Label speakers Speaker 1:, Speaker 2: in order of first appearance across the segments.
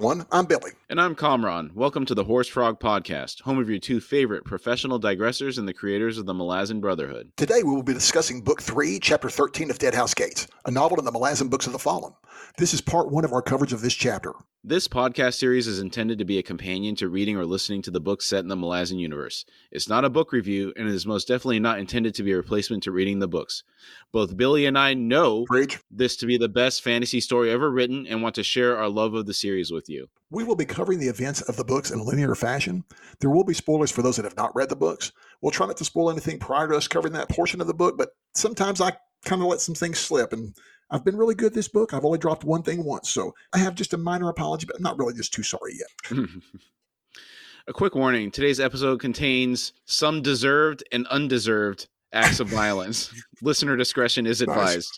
Speaker 1: Part 1. I'm Billy.
Speaker 2: And I'm Kamran. Welcome to the Horse Frog Podcast, home of your two favorite professional digressors and the creators of the Malazan Brotherhood.
Speaker 1: Today we will be discussing Book 3, Chapter 13 of Deadhouse Gates, a novel in the Malazan Books of the Fallen. This is Part 1 of our coverage of this chapter.
Speaker 2: This podcast series is intended to be a companion to reading or listening to the books set in the Malazan universe. It's not a book review, and it is most definitely not intended to be a replacement to reading the books. Both Billy and I know this to be the best fantasy story ever written and want to share our love of the series with you.
Speaker 1: We will be covering the events of the books in a linear fashion. There will be spoilers for those that have not read the books. We'll try not to spoil anything prior to us covering that portion of the book, but sometimes I kind of let some things slip, and I've been really good this book. I've only dropped one thing once, so I have just a minor apology, but I'm not really just too sorry yet.
Speaker 2: A quick warning, today's episode contains some deserved and undeserved acts of violence. Listener discretion is advised.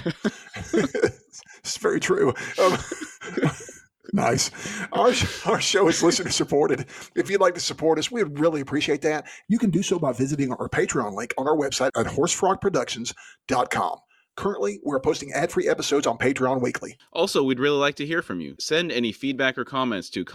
Speaker 1: It's very true. Nice. Our show is listener supported. If you'd like to support us, we would really appreciate that. You can do so by visiting our Patreon link on our website at horsefrogproductions.com. Currently, we're posting ad-free episodes on Patreon weekly.
Speaker 2: Also, we'd really like to hear from you. Send any feedback or comments to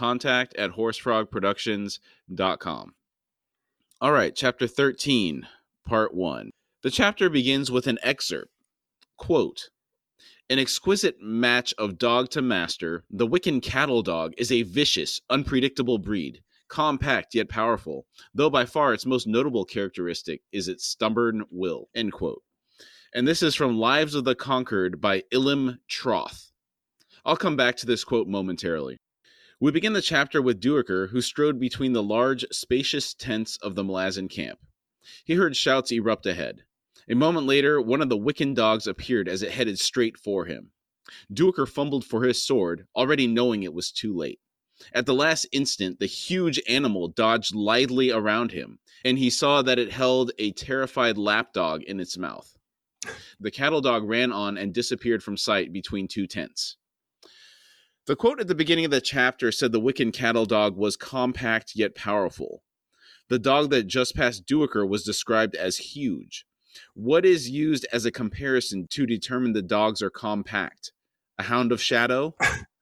Speaker 2: contact@horsefrogproductions.com. All right, Chapter 13, Part 1. The chapter begins with an excerpt. Quote, "An exquisite match of dog to master, the Wiccan cattle dog is a vicious, unpredictable breed, compact yet powerful, though by far its most notable characteristic is its stubborn will." End quote. And this is from Lives of the Conquered by Ilum Troth. I'll come back to this quote momentarily. We begin the chapter with Duiker, who strode between the large, spacious tents of the Malazan camp. He heard shouts erupt ahead. A moment later, one of the Wiccan dogs appeared as it headed straight for him. Duiker fumbled for his sword, already knowing it was too late. At the last instant, the huge animal dodged lithely around him, and he saw that it held a terrified lapdog in its mouth. The cattle dog ran on and disappeared from sight between two tents. The quote at the beginning of the chapter said the Wiccan cattle dog was compact yet powerful. The dog that just passed Duiker was described as huge. What is used as a comparison to determine the dogs are compact? A hound of shadow?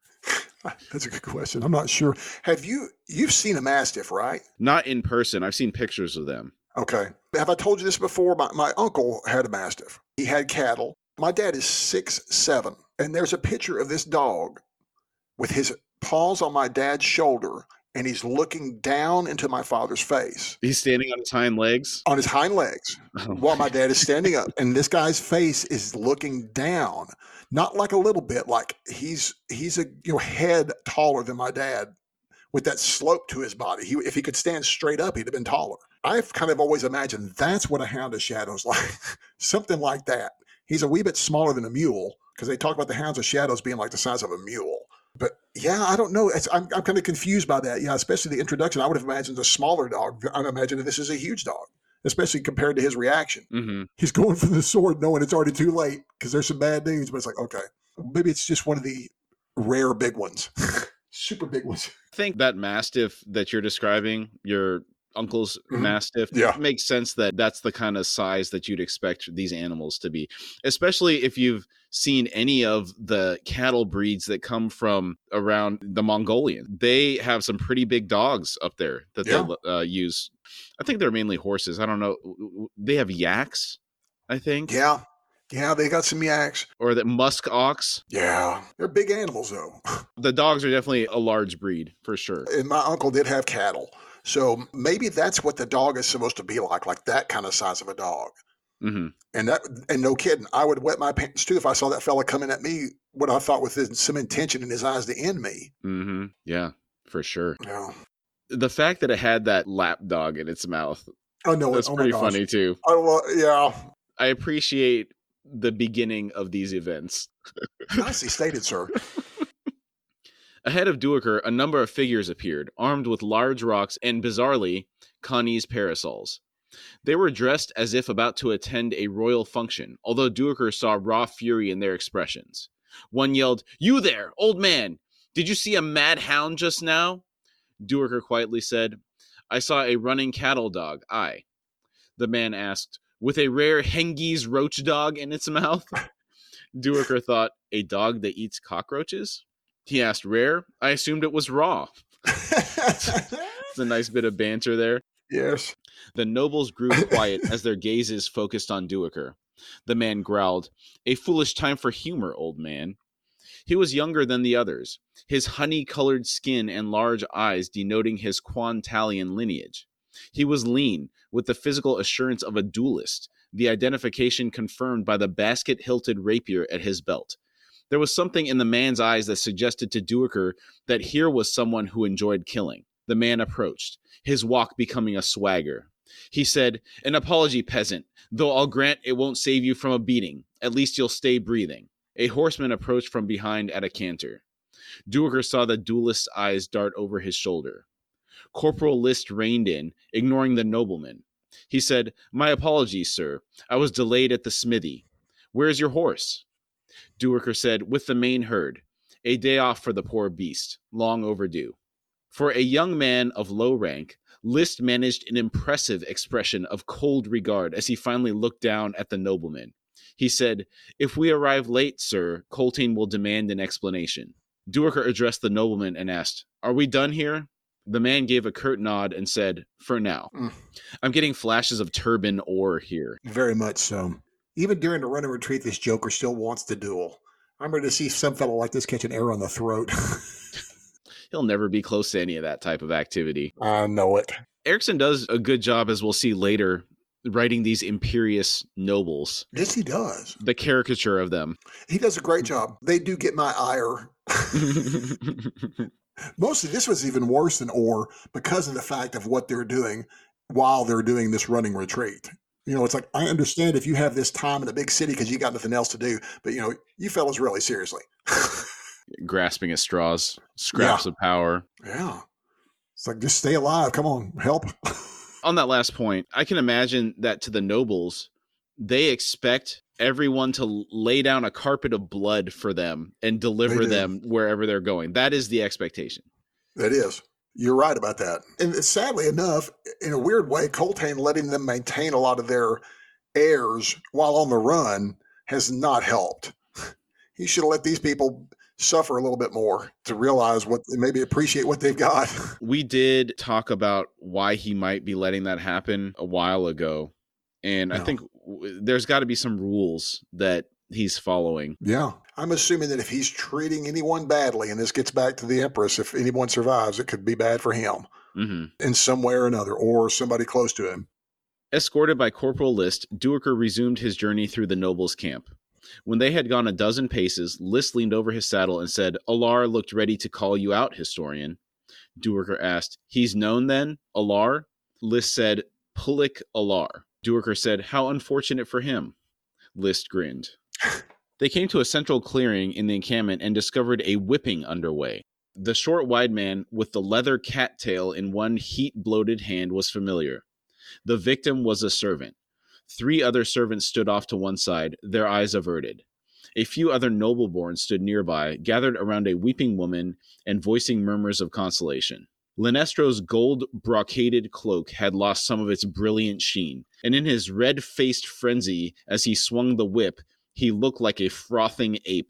Speaker 1: That's a good question. I'm not sure. You've seen a Mastiff, right?
Speaker 2: Not in person. I've seen pictures of them.
Speaker 1: Okay. Have I told you this before? My uncle had a Mastiff. He had cattle. My dad is 6'7", and there's a picture of this dog with his paws on my dad's shoulder, and he's looking down into my father's face.
Speaker 2: He's standing on his hind legs?
Speaker 1: On his hind legs, while my dad is standing up. And this guy's face is looking down, not like a little bit, like he's a head taller than my dad with that slope to his body. If he could stand straight up, he'd have been taller. I've kind of always imagined that's what a hound of shadows like, something like that. He's a wee bit smaller than a mule, because they talk about the hounds of shadows being like the size of a mule. But yeah, I don't know. I'm kind of confused by that. Yeah, especially the introduction. I would have imagined a smaller dog. I'd imagine this is a huge dog, especially compared to his reaction.
Speaker 2: Mm-hmm.
Speaker 1: He's going for the sword knowing it's already too late because there's some bad news. But it's like, okay, maybe it's just one of the rare big ones, super big ones.
Speaker 2: I think that Mastiff that you're describing, your uncle's Mastiff, makes sense that that's the kind of size that you'd expect these animals to be, especially if you've seen any of the cattle breeds that come from around the Mongolian. They have some pretty big dogs up there that they'll use. I think they're mainly horses. I don't know. They have yaks, I think.
Speaker 1: Yeah, they got some yaks.
Speaker 2: Or that musk ox.
Speaker 1: Yeah, they're big animals, though.
Speaker 2: The dogs are definitely a large breed, for sure.
Speaker 1: And my uncle did have cattle. So maybe that's what the dog is supposed to be like that kind of size of a dog.
Speaker 2: Mm-hmm.
Speaker 1: And no kidding, I would wet my pants too if I saw that fella coming at me, what I thought with some intention in his eyes to end me.
Speaker 2: Mm-hmm. Yeah, for sure.
Speaker 1: Yeah.
Speaker 2: The fact that it had that lap dog in its mouth,
Speaker 1: I know
Speaker 2: that's pretty funny too.
Speaker 1: Yeah.
Speaker 2: I appreciate the beginning of these events.
Speaker 1: Nicely stated, sir.
Speaker 2: Ahead of Duiker, a number of figures appeared, armed with large rocks and, bizarrely, Connie's parasols. They were dressed as if about to attend a royal function, although Duiker saw raw fury in their expressions. One yelled, "You there, old man! Did you see a mad hound just now?" Duiker quietly said, "I saw a running cattle dog, aye." The man asked, "With a rare Hengese roach dog in its mouth?" Duiker thought, "A dog that eats cockroaches?" He asked, rare? I assumed it was raw. It's a nice bit of banter there.
Speaker 1: Yes.
Speaker 2: The nobles grew quiet as their gazes focused on Duiker. The man growled, a foolish time for humor, old man. He was younger than the others, his honey-colored skin and large eyes denoting his Quantalian lineage. He was lean, with the physical assurance of a duelist, the identification confirmed by the basket-hilted rapier at his belt. There was something in the man's eyes that suggested to Duiker that here was someone who enjoyed killing. The man approached, his walk becoming a swagger. He said, an apology, peasant, though I'll grant it won't save you from a beating. At least you'll stay breathing. A horseman approached from behind at a canter. Duiker saw the duelist's eyes dart over his shoulder. Corporal List reined in, ignoring the nobleman. He said, my apologies, sir. I was delayed at the smithy. Where's your horse? Duiker said, with the main herd. A day off for the poor beast. Long overdue. For a young man of low rank, List managed an impressive expression of cold regard as he finally looked down at the nobleman. He said, if we arrive late, sir, Coltane will demand an explanation. Duiker addressed the nobleman and asked, are we done here? The man gave a curt nod and said, for now. I'm getting flashes of Turban Orr here.
Speaker 1: Very much so. Even during the run and retreat, this Joker still wants to duel. I'm ready to see some fellow like this catch an arrow in the throat.
Speaker 2: He'll never be close to any of that type of activity.
Speaker 1: I know it.
Speaker 2: Erikson does a good job, as we'll see later, writing these imperious nobles.
Speaker 1: Yes, he does.
Speaker 2: The caricature of them.
Speaker 1: He does a great job. They do get my ire. Mostly, this was even worse than Orr because of the fact of what they're doing while they're doing this running retreat. You know, it's like, I understand if you have this time in a big city because you got nothing else to do, but, you know, you fellas really seriously.
Speaker 2: Grasping at straws, scraps of power.
Speaker 1: Yeah. It's like, just stay alive. Come on, help.
Speaker 2: On that last point, I can imagine that to the nobles, they expect everyone to lay down a carpet of blood for them and deliver them wherever they're going. That is the expectation.
Speaker 1: That is. You're right about that. And sadly enough, in a weird way, Coltane letting them maintain a lot of their heirs while on the run has not helped. He should have let these people suffer a little bit more to realize what, maybe appreciate what they've got.
Speaker 2: We did talk about why he might be letting that happen a while ago. And I think there's got to be some rules that he's following.
Speaker 1: Yeah. I'm assuming that if he's treating anyone badly, and this gets back to the Empress, if anyone survives, it could be bad for him in some way or another, or somebody close to him.
Speaker 2: Escorted by Corporal List, Duiker resumed his journey through the nobles' camp. When they had gone a dozen paces, List leaned over his saddle and said, Alar looked ready to call you out, historian. Duiker asked, he's known then, Alar? List said, Pulik Alar. Duiker said, how unfortunate for him. List grinned. They came to a central clearing in the encampment and discovered a whipping underway. The short, wide man with the leather cattail in one heat-bloated hand was familiar. The victim was a servant. 3 other servants stood off to one side, their eyes averted. A few other nobleborns stood nearby, gathered around a weeping woman and voicing murmurs of consolation. Lenestro's gold brocaded cloak had lost some of its brilliant sheen, and in his red-faced frenzy as he swung the whip, he looked like a frothing ape.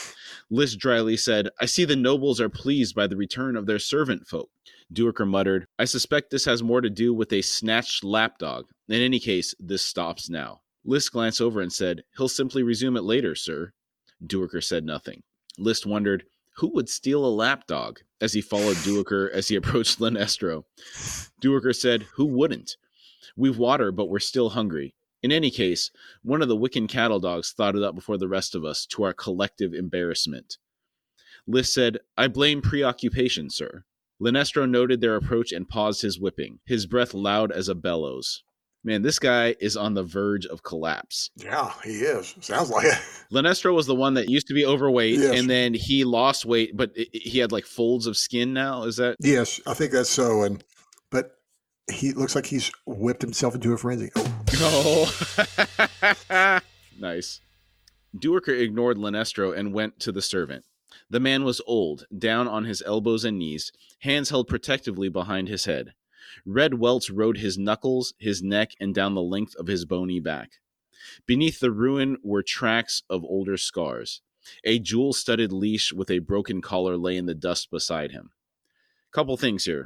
Speaker 2: List dryly said, I see the nobles are pleased by the return of their servant folk. Duiker muttered, I suspect this has more to do with a snatched lapdog. In any case, this stops now. List glanced over and said, he'll simply resume it later, sir. Duiker said nothing. List wondered, who would steal a lapdog? As he followed Duiker as he approached Lenestro. Duiker said, who wouldn't? We've water, but we're still hungry. In any case, one of the Wiccan cattle dogs thought it up before the rest of us, to our collective embarrassment. List said, I blame preoccupation, sir. Lenestro noted their approach and paused his whipping, his breath loud as a bellows. Man, this guy is on the verge of collapse.
Speaker 1: Yeah, he is. Sounds like it.
Speaker 2: Lenestro was the one that used to be overweight, and then he lost weight, but he had like folds of skin now. Is that?
Speaker 1: Yes, I think that's so. But he looks like he's whipped himself into a frenzy.
Speaker 2: Oh. Nice. Duiker ignored Lenestro and went to the servant. The man was old, down on his elbows and knees, hands held protectively behind his head. Red welts rode his knuckles, his neck, and down the length of his bony back. Beneath the ruin were tracks of older scars. A jewel-studded leash with a broken collar lay in the dust beside him. Couple things here.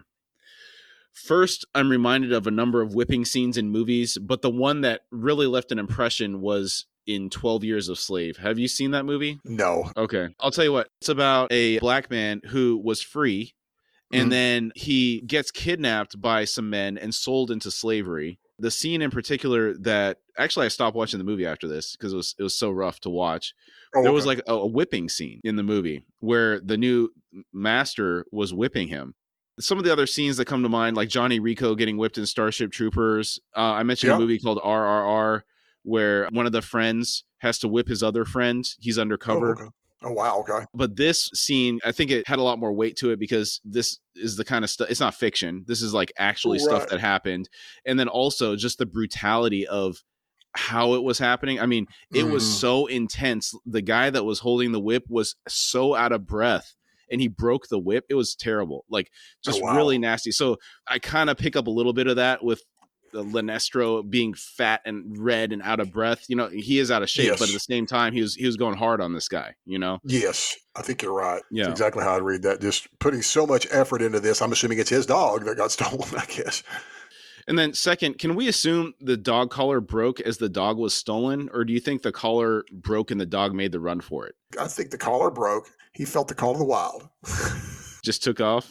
Speaker 2: First, I'm reminded of a number of whipping scenes in movies, but the one that really left an impression was in 12 Years a Slave. Have you seen that movie?
Speaker 1: No.
Speaker 2: Okay. I'll tell you what. It's about a black man who was free, and then he gets kidnapped by some men and sold into slavery. The scene in particular that actually I stopped watching the movie after this because it was so rough to watch. There was like a whipping scene in the movie where the new master was whipping him. Some of the other scenes that come to mind, like Johnny Rico getting whipped in Starship Troopers. I mentioned a movie called RRR where one of the friends has to whip his other friend. He's undercover.
Speaker 1: Oh, wow. Okay.
Speaker 2: But this scene, I think it had a lot more weight to it because this is the kind of stuff, it's not fiction. This is like actually stuff that happened. And then also just the brutality of how it was happening. I mean, it was so intense. The guy that was holding the whip was so out of breath and he broke the whip. It was terrible. Like just really nasty. So I kind of pick up a little bit of that with Lenestro being fat and red and out of breath. You know, he is out of shape, but at the same time, he was going hard on this guy, you know?
Speaker 1: Yes, I think you're right.
Speaker 2: Yeah.
Speaker 1: That's exactly how I read that. Just putting so much effort into this. I'm assuming it's his dog that got stolen, I guess.
Speaker 2: And then second, can we assume the dog collar broke as the dog was stolen? Or do you think the collar broke and the dog made the run for it?
Speaker 1: I think the collar broke. He felt the call of the wild.
Speaker 2: Just took off?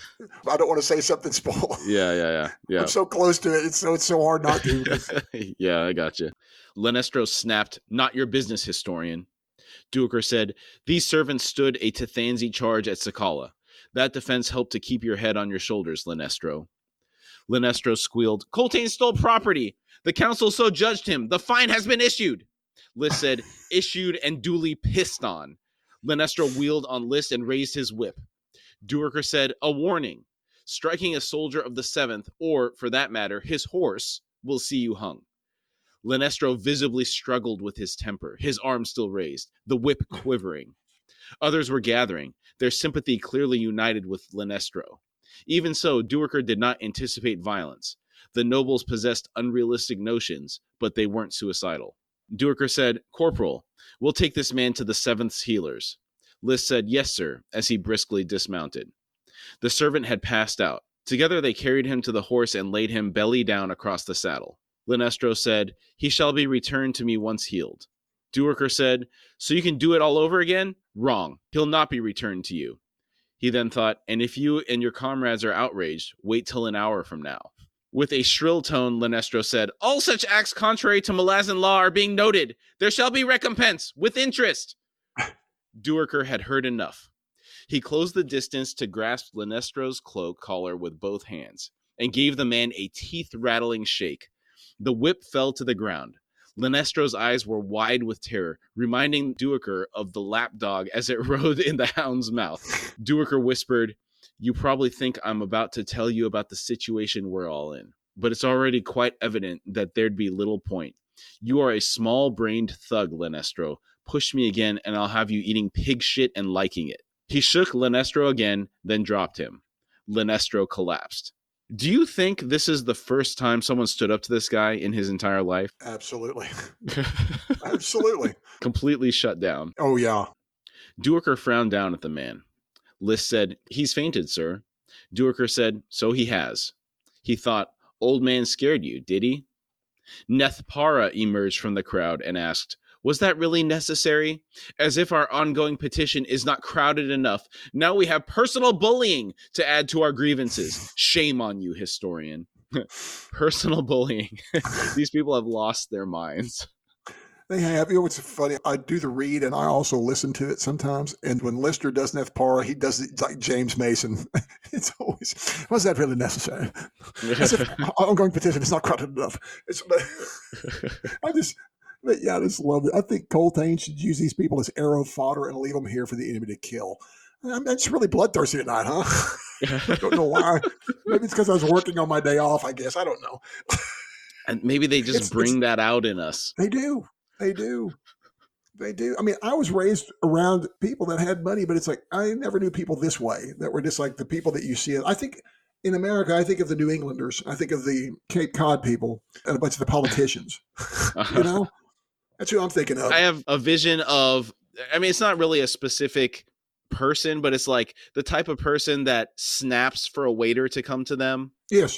Speaker 1: I don't want to say something spoiled.
Speaker 2: Yeah.
Speaker 1: I'm so close to it. It's so hard not to.
Speaker 2: Yeah, I got you. Lenestro snapped, "Not your business, historian." Duiker said, "These servants stood a Tethanzi charge at Sakala. That defense helped to keep your head on your shoulders, Lenestro." Lenestro squealed, "Coltane stole property. The council so judged him. The fine has been issued." List said, "Issued and duly pissed on." Lenestro wheeled on List and raised his whip. Duiker said, "A warning. Striking a soldier of the 7th, or, for that matter, his horse, will see you hung." Lenestro visibly struggled with his temper, his arm still raised, the whip quivering. Others were gathering, their sympathy clearly united with Lenestro. Even so, Duiker did not anticipate violence. The nobles possessed unrealistic notions, but they weren't suicidal. Duiker said, "Corporal, we'll take this man to the 7th's healers." List said, "Yes, sir," as he briskly dismounted. The servant had passed out. Together they carried him to the horse and laid him belly down across the saddle. Lenestro said, "He shall be returned to me once healed." Duiker said, "So you can do it all over again?" "Wrong. He'll not be returned to you." He then thought, "And if you and your comrades are outraged, wait till an hour from now." With a shrill tone, Lenestro said, "All such acts contrary to Malazan law are being noted. There shall be recompense, with interest." Duiker had heard enough. He closed the distance to grasp Lenestro's cloak collar with both hands and gave the man a teeth-rattling shake. The whip fell to the ground. Lenestro's eyes were wide with terror, reminding Duiker of the lapdog as it rode in the hound's mouth. Duiker whispered, "You probably think I'm about to tell you about the situation we're all in, but it's already quite evident that there'd be little point. You are a small-brained thug, Lenestro. Push me again, and I'll have you eating pig shit and liking it." He shook Lenestro again, then dropped him. Lenestro collapsed. Do you think this is the first time someone stood up to this guy in his entire life?
Speaker 1: Absolutely. Absolutely.
Speaker 2: Completely shut down.
Speaker 1: Oh, yeah.
Speaker 2: Duiker frowned down at the man. List said, "He's fainted, sir." Duiker said, "So he has." He thought, "Old man scared you, did he?" Nethpara emerged from the crowd and asked, "Was that really necessary? As if our ongoing petition is not crowded enough. Now we have personal bullying to add to our grievances. Shame on you, historian." Personal bullying. These people have lost their minds.
Speaker 1: They have. You know what's funny? I do the read and I also listen to it sometimes. And when Lister does Nethpara, he does it like James Mason. It's always, was that really necessary? As if ongoing petition is not crowded enough. I just love it. I think Coltane should use these people as arrow fodder and leave them here for the enemy to kill. I'm just really bloodthirsty tonight, huh? I don't know why. Maybe it's because I was working on my day off, I guess. I don't know.
Speaker 2: And maybe they just bring that out in us.
Speaker 1: They do. They do. They do. I mean, I was raised around people that had money, but it's like I never knew people this way, that were just like the people that you see. I think in America, I think of the New Englanders. I think of the Cape Cod people and a bunch of the politicians. You know? That's who I'm thinking of.
Speaker 2: I have a vision of I mean, it's not really a specific person, but it's like the type of person that snaps for a waiter to come to them.
Speaker 1: Yes.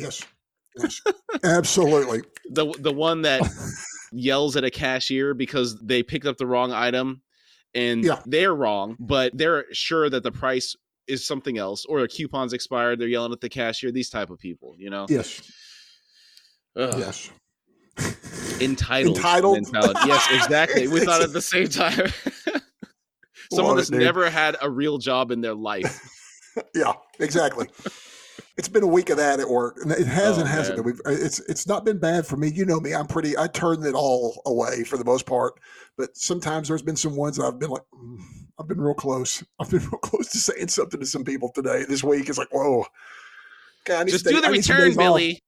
Speaker 1: Absolutely.
Speaker 2: The one that yells at a cashier because they picked up the wrong item and they're wrong, but they're sure that the price is something else, or a coupon's expired. They're yelling at the cashier. These type of people, you know?
Speaker 1: Yes.
Speaker 2: Ugh.
Speaker 1: Yes.
Speaker 2: Entitled mentality. Yes, exactly. We thought at the same time. Someone that's never had a real job in their life.
Speaker 1: Yeah, exactly. It's been a week of that at work, and it hasn't been. It's not been bad for me. You know me. I turn it all away for the most part, but sometimes there's been some ones that I've been like, I've been real close. I've been real close to saying something to some people today. This week it's like, whoa. Okay, I need
Speaker 2: just do the return, Billy.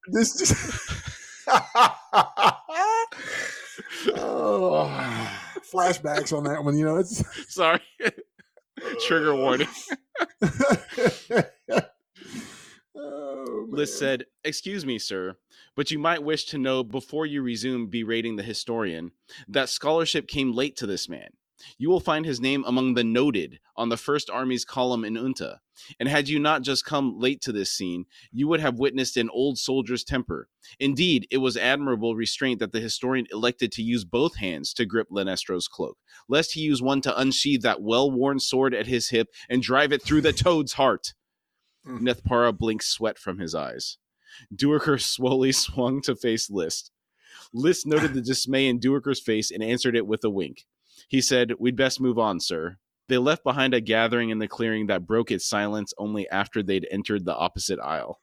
Speaker 1: Flashbacks on that one. You know, it's
Speaker 2: sorry. Trigger warning. Liz said, "Excuse me, sir, but you might wish to know before you resume berating the historian that scholarship came late to this man. You will find his name among the noted on the First Army's column in Unta. And had you not just come late to this scene, you would have witnessed an old soldier's temper. Indeed, it was admirable restraint that the historian elected to use both hands to grip Lenestro's cloak, lest he use one to unsheathe that well-worn sword at his hip and drive it through the toad's heart." Nethpara blinked sweat from his eyes. Duerker slowly swung to face List. List noted the dismay in Duerker's face and answered it with a wink. He said, "We'd best move on, sir." They left behind a gathering in the clearing that broke its silence only after they'd entered the opposite aisle.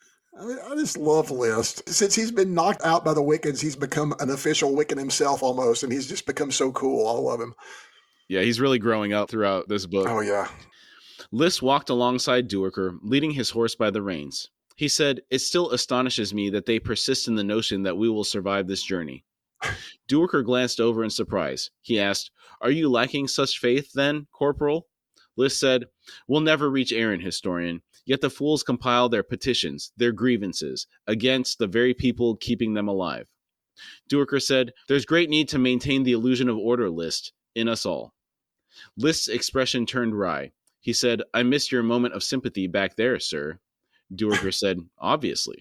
Speaker 1: I just love List. Since he's been knocked out by the Wiccans, he's become an official Wiccan himself almost, and he's just become so cool. I love him.
Speaker 2: Yeah, he's really growing up throughout this book.
Speaker 1: Oh, yeah.
Speaker 2: List walked alongside Duerker, leading his horse by the reins. He said, "It still astonishes me that they persist in the notion that we will survive this journey." Duerker glanced over in surprise. He asked, "Are you lacking such faith, then, Corporal?" List said, "We'll never reach Erin, historian, yet the fools compile their petitions, their grievances, against the very people keeping them alive." Duerker said, "There's great need to maintain the illusion of order, List, in us all." List's expression turned wry. He said, "I missed your moment of sympathy back there, sir." Duerker said, "Obviously."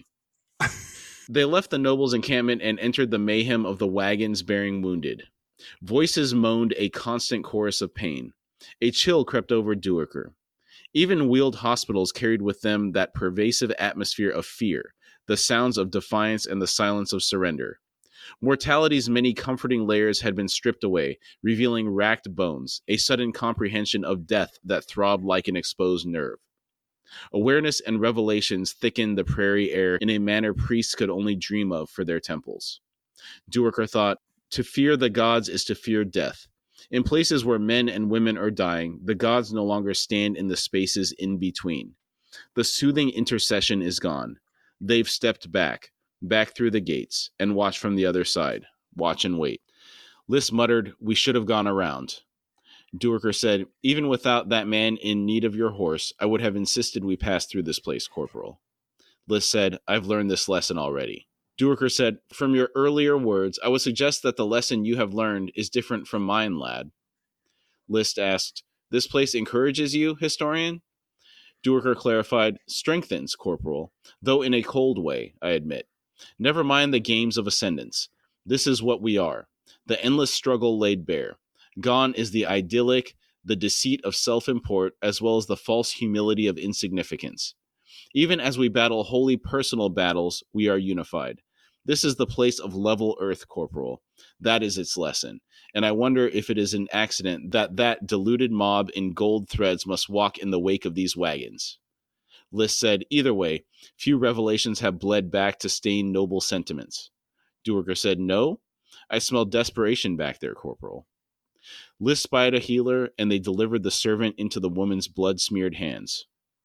Speaker 2: They left the noble's encampment and entered the mayhem of the wagons bearing wounded. Voices moaned a constant chorus of pain. A chill crept over Duerker. Even wheeled hospitals carried with them that pervasive atmosphere of fear, the sounds of defiance and the silence of surrender. Mortality's many comforting layers had been stripped away, revealing racked bones, a sudden comprehension of death that throbbed like an exposed nerve. Awareness and revelations thickened the prairie air in a manner priests could only dream of for their temples. Duerker thought, to fear the gods is to fear death. In places where men and women are dying, the gods no longer stand in the spaces in between. The soothing intercession is gone. They've stepped back through the gates, and watch from the other side. Watch and wait. List muttered, "We should have gone around." Duerker said, "Even without that man in need of your horse, I would have insisted we pass through this place, Corporal." List said, "I've learned this lesson already." Duerker said, "From your earlier words, I would suggest that the lesson you have learned is different from mine, lad." List asked, "This place encourages you, historian?" Duerker clarified, "Strengthens, Corporal, though in a cold way, I admit. Never mind the games of ascendance. This is what we are. The endless struggle laid bare. Gone is the idyllic, the deceit of self-import, as well as the false humility of insignificance. Even as we battle wholly personal battles, we are unified. This is the place of level earth, Corporal. That is its lesson. And I wonder if it is an accident that deluded mob in gold threads must walk in the wake of these wagons." List said, "Either way, few revelations have bled back to stain noble sentiments." Duerker said, "No? I smell desperation back there, Corporal." List spied a healer, and they delivered the servant into the woman's blood-smeared hands.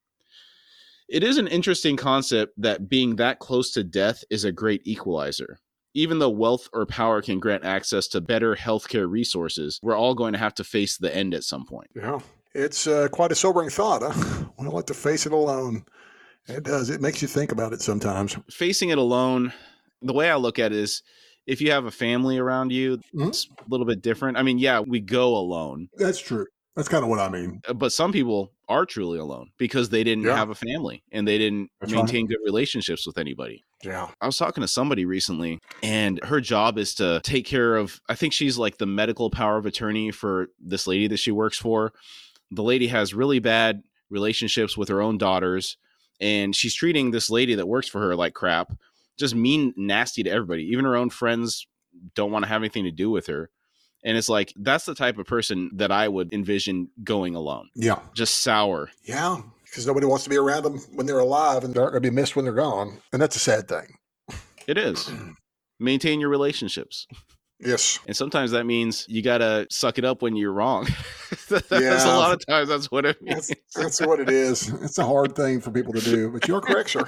Speaker 2: It is an interesting concept that being that close to death is a great equalizer. Even though wealth or power can grant access to better healthcare resources, we're all going to have to face the end at some point.
Speaker 1: Yeah, it's quite a sobering thought. Huh? We don't like to face it alone. It does. It makes you think about it sometimes.
Speaker 2: Facing it alone, the way I look at it is, If you have a family around you, it's a little bit different. I mean, yeah, we go alone.
Speaker 1: That's true. That's kind of what I mean.
Speaker 2: But some people are truly alone because they didn't have a family and they didn't maintain good relationships with anybody.
Speaker 1: Yeah.
Speaker 2: I was talking to somebody recently, and her job is to take care of, I think she's like the medical power of attorney for this lady that she works for. The lady has really bad relationships with her own daughters, and she's treating this lady that works for her like crap, just mean, nasty to everybody. Even her own friends don't want to have anything to do with her. And it's like, that's the type of person that I would envision going alone.
Speaker 1: Yeah.
Speaker 2: Just sour.
Speaker 1: Yeah. Because nobody wants to be around them when they're alive, and they're going to be missed when they're gone. And that's a sad thing.
Speaker 2: It is. Maintain your relationships.
Speaker 1: Yes.
Speaker 2: And sometimes that means you got to suck it up when you're wrong. A lot of times that's what it means.
Speaker 1: That's what it is. It's a hard thing for people to do, but you're correct, sir.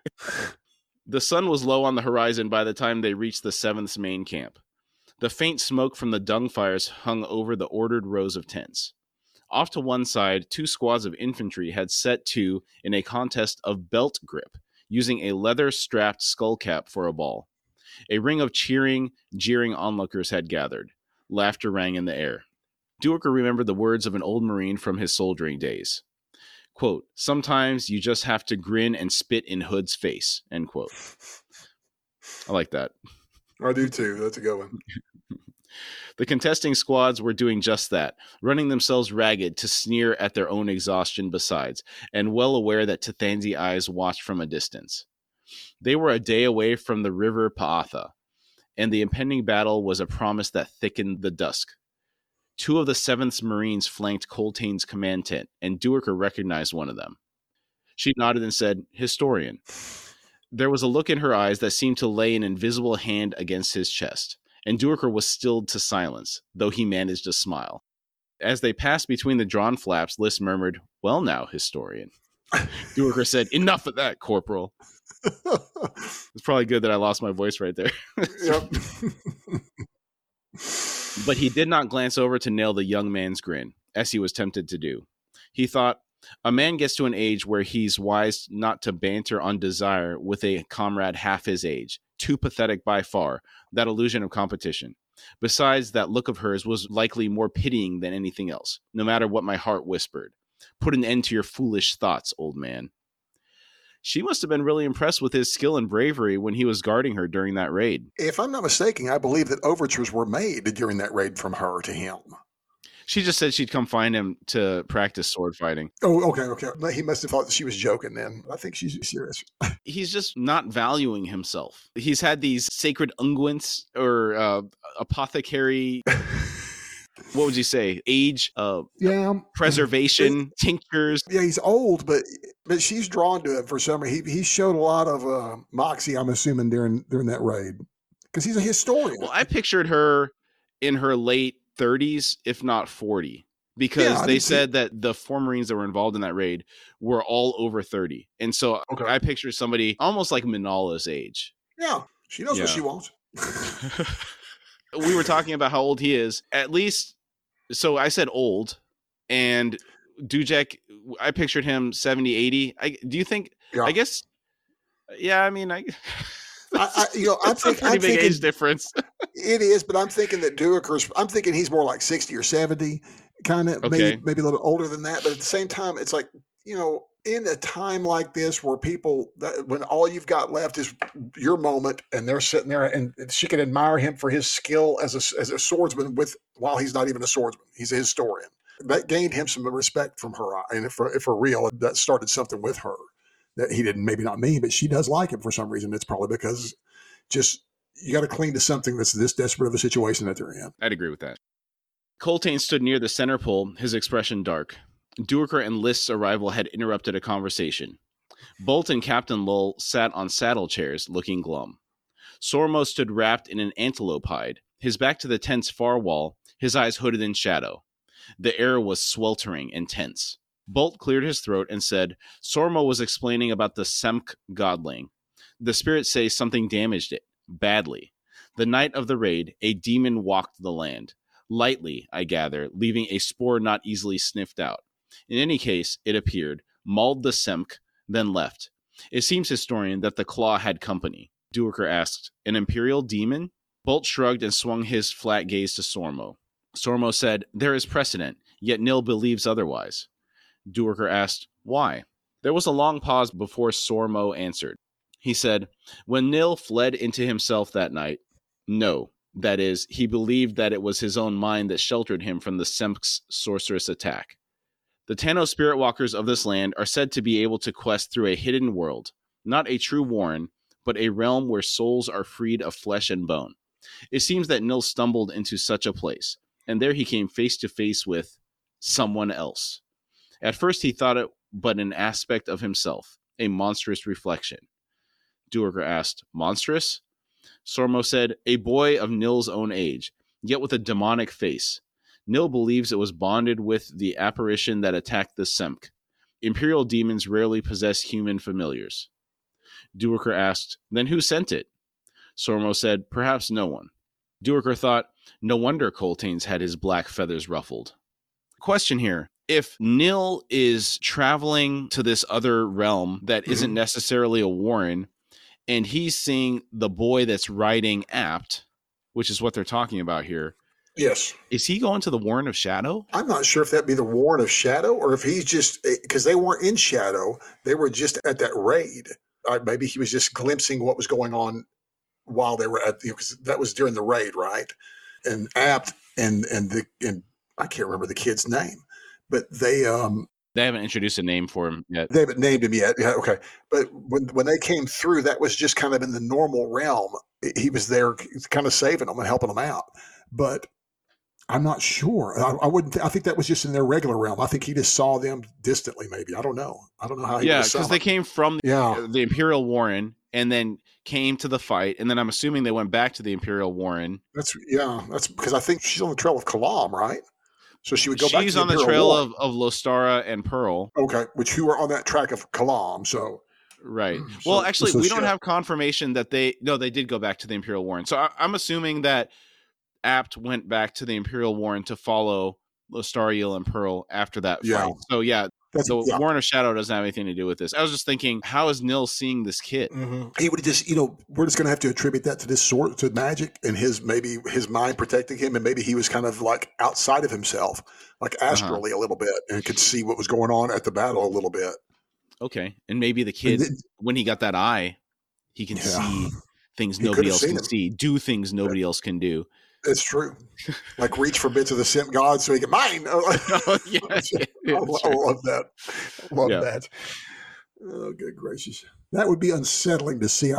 Speaker 2: The sun was low on the horizon by the time they reached the 7th's main camp. The faint smoke from the dung fires hung over the ordered rows of tents. Off to one side, 2 squads of infantry had set to in a contest of belt grip, using a leather-strapped skullcap for a ball. A ring of cheering, jeering onlookers had gathered. Laughter rang in the air. Duiker remembered the words of an old Marine from his soldiering days. Quote, "Sometimes you just have to grin and spit in Hood's face," end quote. I like that.
Speaker 1: I do too. That's a good one.
Speaker 2: The contesting squads were doing just that, running themselves ragged to sneer at their own exhaustion besides, and well aware that Tathanzi eyes watched from a distance. They were a day away from the river Pa'atha, and the impending battle was a promise that thickened the dusk. 2 of the 7th Marines flanked Coltane's command tent, and Duiker recognized one of them. She nodded and said, "Historian." There was a look in her eyes that seemed to lay an invisible hand against his chest, and Duiker was stilled to silence, though he managed a smile. As they passed between the drawn flaps, Liss murmured, "Well now, historian." Duiker said, "Enough of that, Corporal." It's probably good that I lost my voice right there.
Speaker 1: Yep.
Speaker 2: But he did not glance over to nail the young man's grin, as he was tempted to do. He thought, a man gets to an age where he's wise not to banter on desire with a comrade half his age. Too pathetic by far, that illusion of competition. Besides, that look of hers was likely more pitying than anything else, no matter what my heart whispered. Put an end to your foolish thoughts, old man. She must have been really impressed with his skill and bravery when he was guarding her during that raid.
Speaker 1: If I'm not mistaken, I believe that overtures were made during that raid from her to him.
Speaker 2: She just said she'd come find him to practice sword fighting.
Speaker 1: Oh, okay. He must have thought that she was joking then. I think she's serious.
Speaker 2: He's just not valuing himself. He's had these sacred unguents or apothecary... What would you say? Age, preservation, tinctures.
Speaker 1: Yeah, he's old, but she's drawn to him for some reason. He showed a lot of moxie, I'm assuming, during that raid. Because he's a historian.
Speaker 2: Well, I pictured her in her late 30s, if not 40. Because they said that the 4 Marines that were involved in that raid were all over 30. And so I pictured somebody almost like Minala's age.
Speaker 1: Yeah, she knows what she wants.
Speaker 2: We were talking about how old he is. At least, so I said old, and Dujek, I pictured him 70, 80. Do you think, I guess, I mean, I'm
Speaker 1: thinking
Speaker 2: big age difference.
Speaker 1: It is, but I'm thinking that I'm thinking he's more like 60 or 70, kind of, maybe a little bit older than that. But at the same time, it's like, in a time like this where when all you've got left is your moment, and they're sitting there, and she can admire him for his skill as a swordsman while he's not even a swordsman. He's a historian. That gained him some respect from her. And if for real, that started something with her that he didn't, maybe not mean, but she does like him for some reason. It's probably because just you got to cling to something that's this desperate of a situation that they're in.
Speaker 2: I'd agree with that. Coltane stood near the center pole, his expression dark. Duiker and List's arrival had interrupted a conversation. Bolt and Captain Lull sat on saddle chairs, looking glum. Sormo stood wrapped in an antelope hide, his back to the tent's far wall, his eyes hooded in shadow. The air was sweltering and tense. Bolt cleared his throat and said, Sormo was explaining about the Semk godling. The spirits say something damaged it, badly. The night of the raid, a demon walked the land. Lightly, I gather, leaving a spore not easily sniffed out. In any case, it appeared, mauled the Semk, then left. It seems, historian, that the claw had company. Duiker asked, an imperial demon? Bolt shrugged and swung his flat gaze to Sormo. Sormo said, "There is precedent, yet Nil believes otherwise." Duerker asked, "Why?" There was a long pause before Sormo answered. He said, "When Nil fled into himself that night, no, that is, he believed that it was his own mind that sheltered him from the Sempk's sorceress attack. The Tano spirit walkers of this land are said to be able to quest through a hidden world, not a true warren, but a realm where souls are freed of flesh and bone. It seems that Nil stumbled into such a place, and there he came face to face with someone else. At first he thought it but an aspect of himself, a monstrous reflection." Duerker asked, "Monstrous?" Sormo said, "A boy of Nil's own age, yet with a demonic face. Nil believes it was bonded with the apparition that attacked the Sempk. Imperial demons rarely possess human familiars." Duerker asked, "Then who sent it?" Sormo said, "Perhaps no one." Duerker thought, no wonder Coltain's had his black feathers ruffled. Question here. If Nil is traveling to this other realm that isn't necessarily a warren, and he's seeing the boy that's riding Apt, which is what they're talking about here.
Speaker 1: Yes.
Speaker 2: Is he going to the Warren of Shadow?
Speaker 1: I'm not sure if that'd be the Warren of Shadow or if he's just, because they weren't in Shadow. They were just at that raid. Maybe he was just glimpsing what was going on while they were at, because that was during the raid, right? And Apt and I can't remember the kid's name, but they
Speaker 2: haven't introduced a name for him yet.
Speaker 1: They haven't named him yet. Yeah, okay. But when they came through, that was just kind of in the normal realm. He was there kind of saving them and helping them out. But I'm not sure. I think that was just in their regular realm. I think he just saw them distantly, maybe. I don't know how he
Speaker 2: Yeah, because they came from the Imperial Warren and then came to the fight. And then I'm assuming they went back to the Imperial Warren.
Speaker 1: That's because I think she's on the trail of Kalam, right? So she would go back to
Speaker 2: She's on the trail of Lostara and Pearl.
Speaker 1: Okay, who are on that track of Kalam. So
Speaker 2: right. Well, actually, we don't have confirmation that they did go back to the Imperial Warren. So I'm assuming that Apt went back to the Imperial Warren to follow Lostariel and Pearl after that fight. So the Warren of Shadow doesn't have anything to do with this. I was just thinking, how is Nil seeing this kid?
Speaker 1: Mm-hmm. He would just, we're just going to have to attribute that to this sort, to magic and his mind protecting him. And maybe he was kind of like outside of himself, like astrally a little bit, and could see what was going on at the battle a little bit.
Speaker 2: Okay. And maybe the kid, when he got that eye, he can see things nobody else can see, do things nobody else can do.
Speaker 1: It's true. Like reach for bits of the Semp God so he can mine. I love that. I love that. Oh, good gracious. That would be unsettling to see.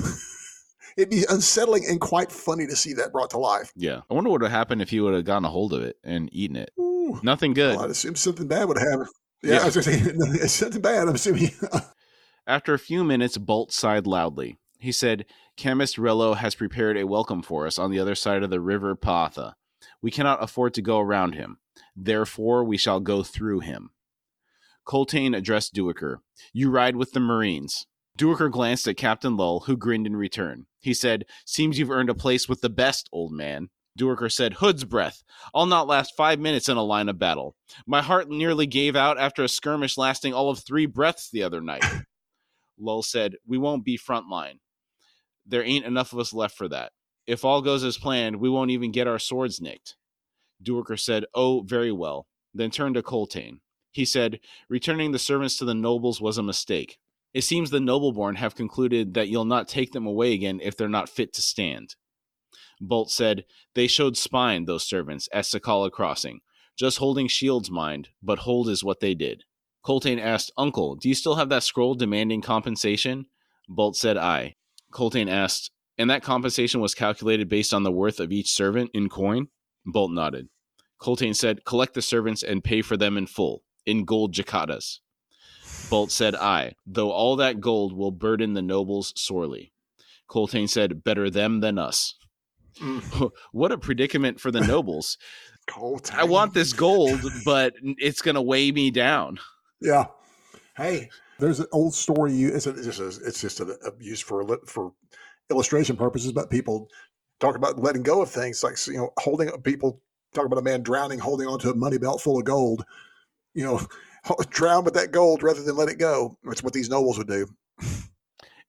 Speaker 1: It'd be unsettling and quite funny to see that brought to life.
Speaker 2: Yeah. I wonder what would happen if he would have gotten a hold of it and eaten it. Ooh, nothing good.
Speaker 1: Well, I'd assume something bad would happen. Yeah. I was going to say, it's something bad. I'm assuming.
Speaker 2: After a few minutes, Bolt sighed loudly. He said, "Chemist Rello has prepared a welcome for us on the other side of the river Paatha. We cannot afford to go around him. Therefore, we shall go through him." Coltain addressed Duerker. "You ride with the Marines." Duerker glanced at Captain Lull, who grinned in return. He said, "Seems you've earned a place with the best, old man." Duerker said, "Hood's breath. I'll not last 5 minutes in a line of battle. My heart nearly gave out after a skirmish lasting all of 3 breaths the other night." Lull said, "We won't be front line. There ain't enough of us left for that. If all goes as planned, we won't even get our swords nicked." Duerker said, "Oh, very well," then turned to Coltain. He said, "Returning the servants to the nobles was a mistake. It seems the nobleborn have concluded that you'll not take them away again if they're not fit to stand." Bolt said, "They showed spine, those servants, at Sakala Crossing. Just holding shields, mind, but hold is what they did." Coltain asked, "Uncle, do you still have that scroll demanding compensation?" Bolt said, "Aye." Coltain asked, "And that compensation was calculated based on the worth of each servant in coin?" Bolt nodded. Coltain said, "Collect the servants and pay for them in full, in gold jacatas." Bolt said, "Aye, though all that gold will burden the nobles sorely." Coltain said, "Better them than us." What a predicament for the nobles.
Speaker 1: Coltain.
Speaker 2: I want this gold, but it's going to weigh me down.
Speaker 1: Yeah. Hey, there's an old story. It's just used for illustration purposes, but people talk about letting go of things, like people talk about a man drowning, holding onto a money belt full of gold. Drown with that gold rather than let it go. That's what these nobles would do.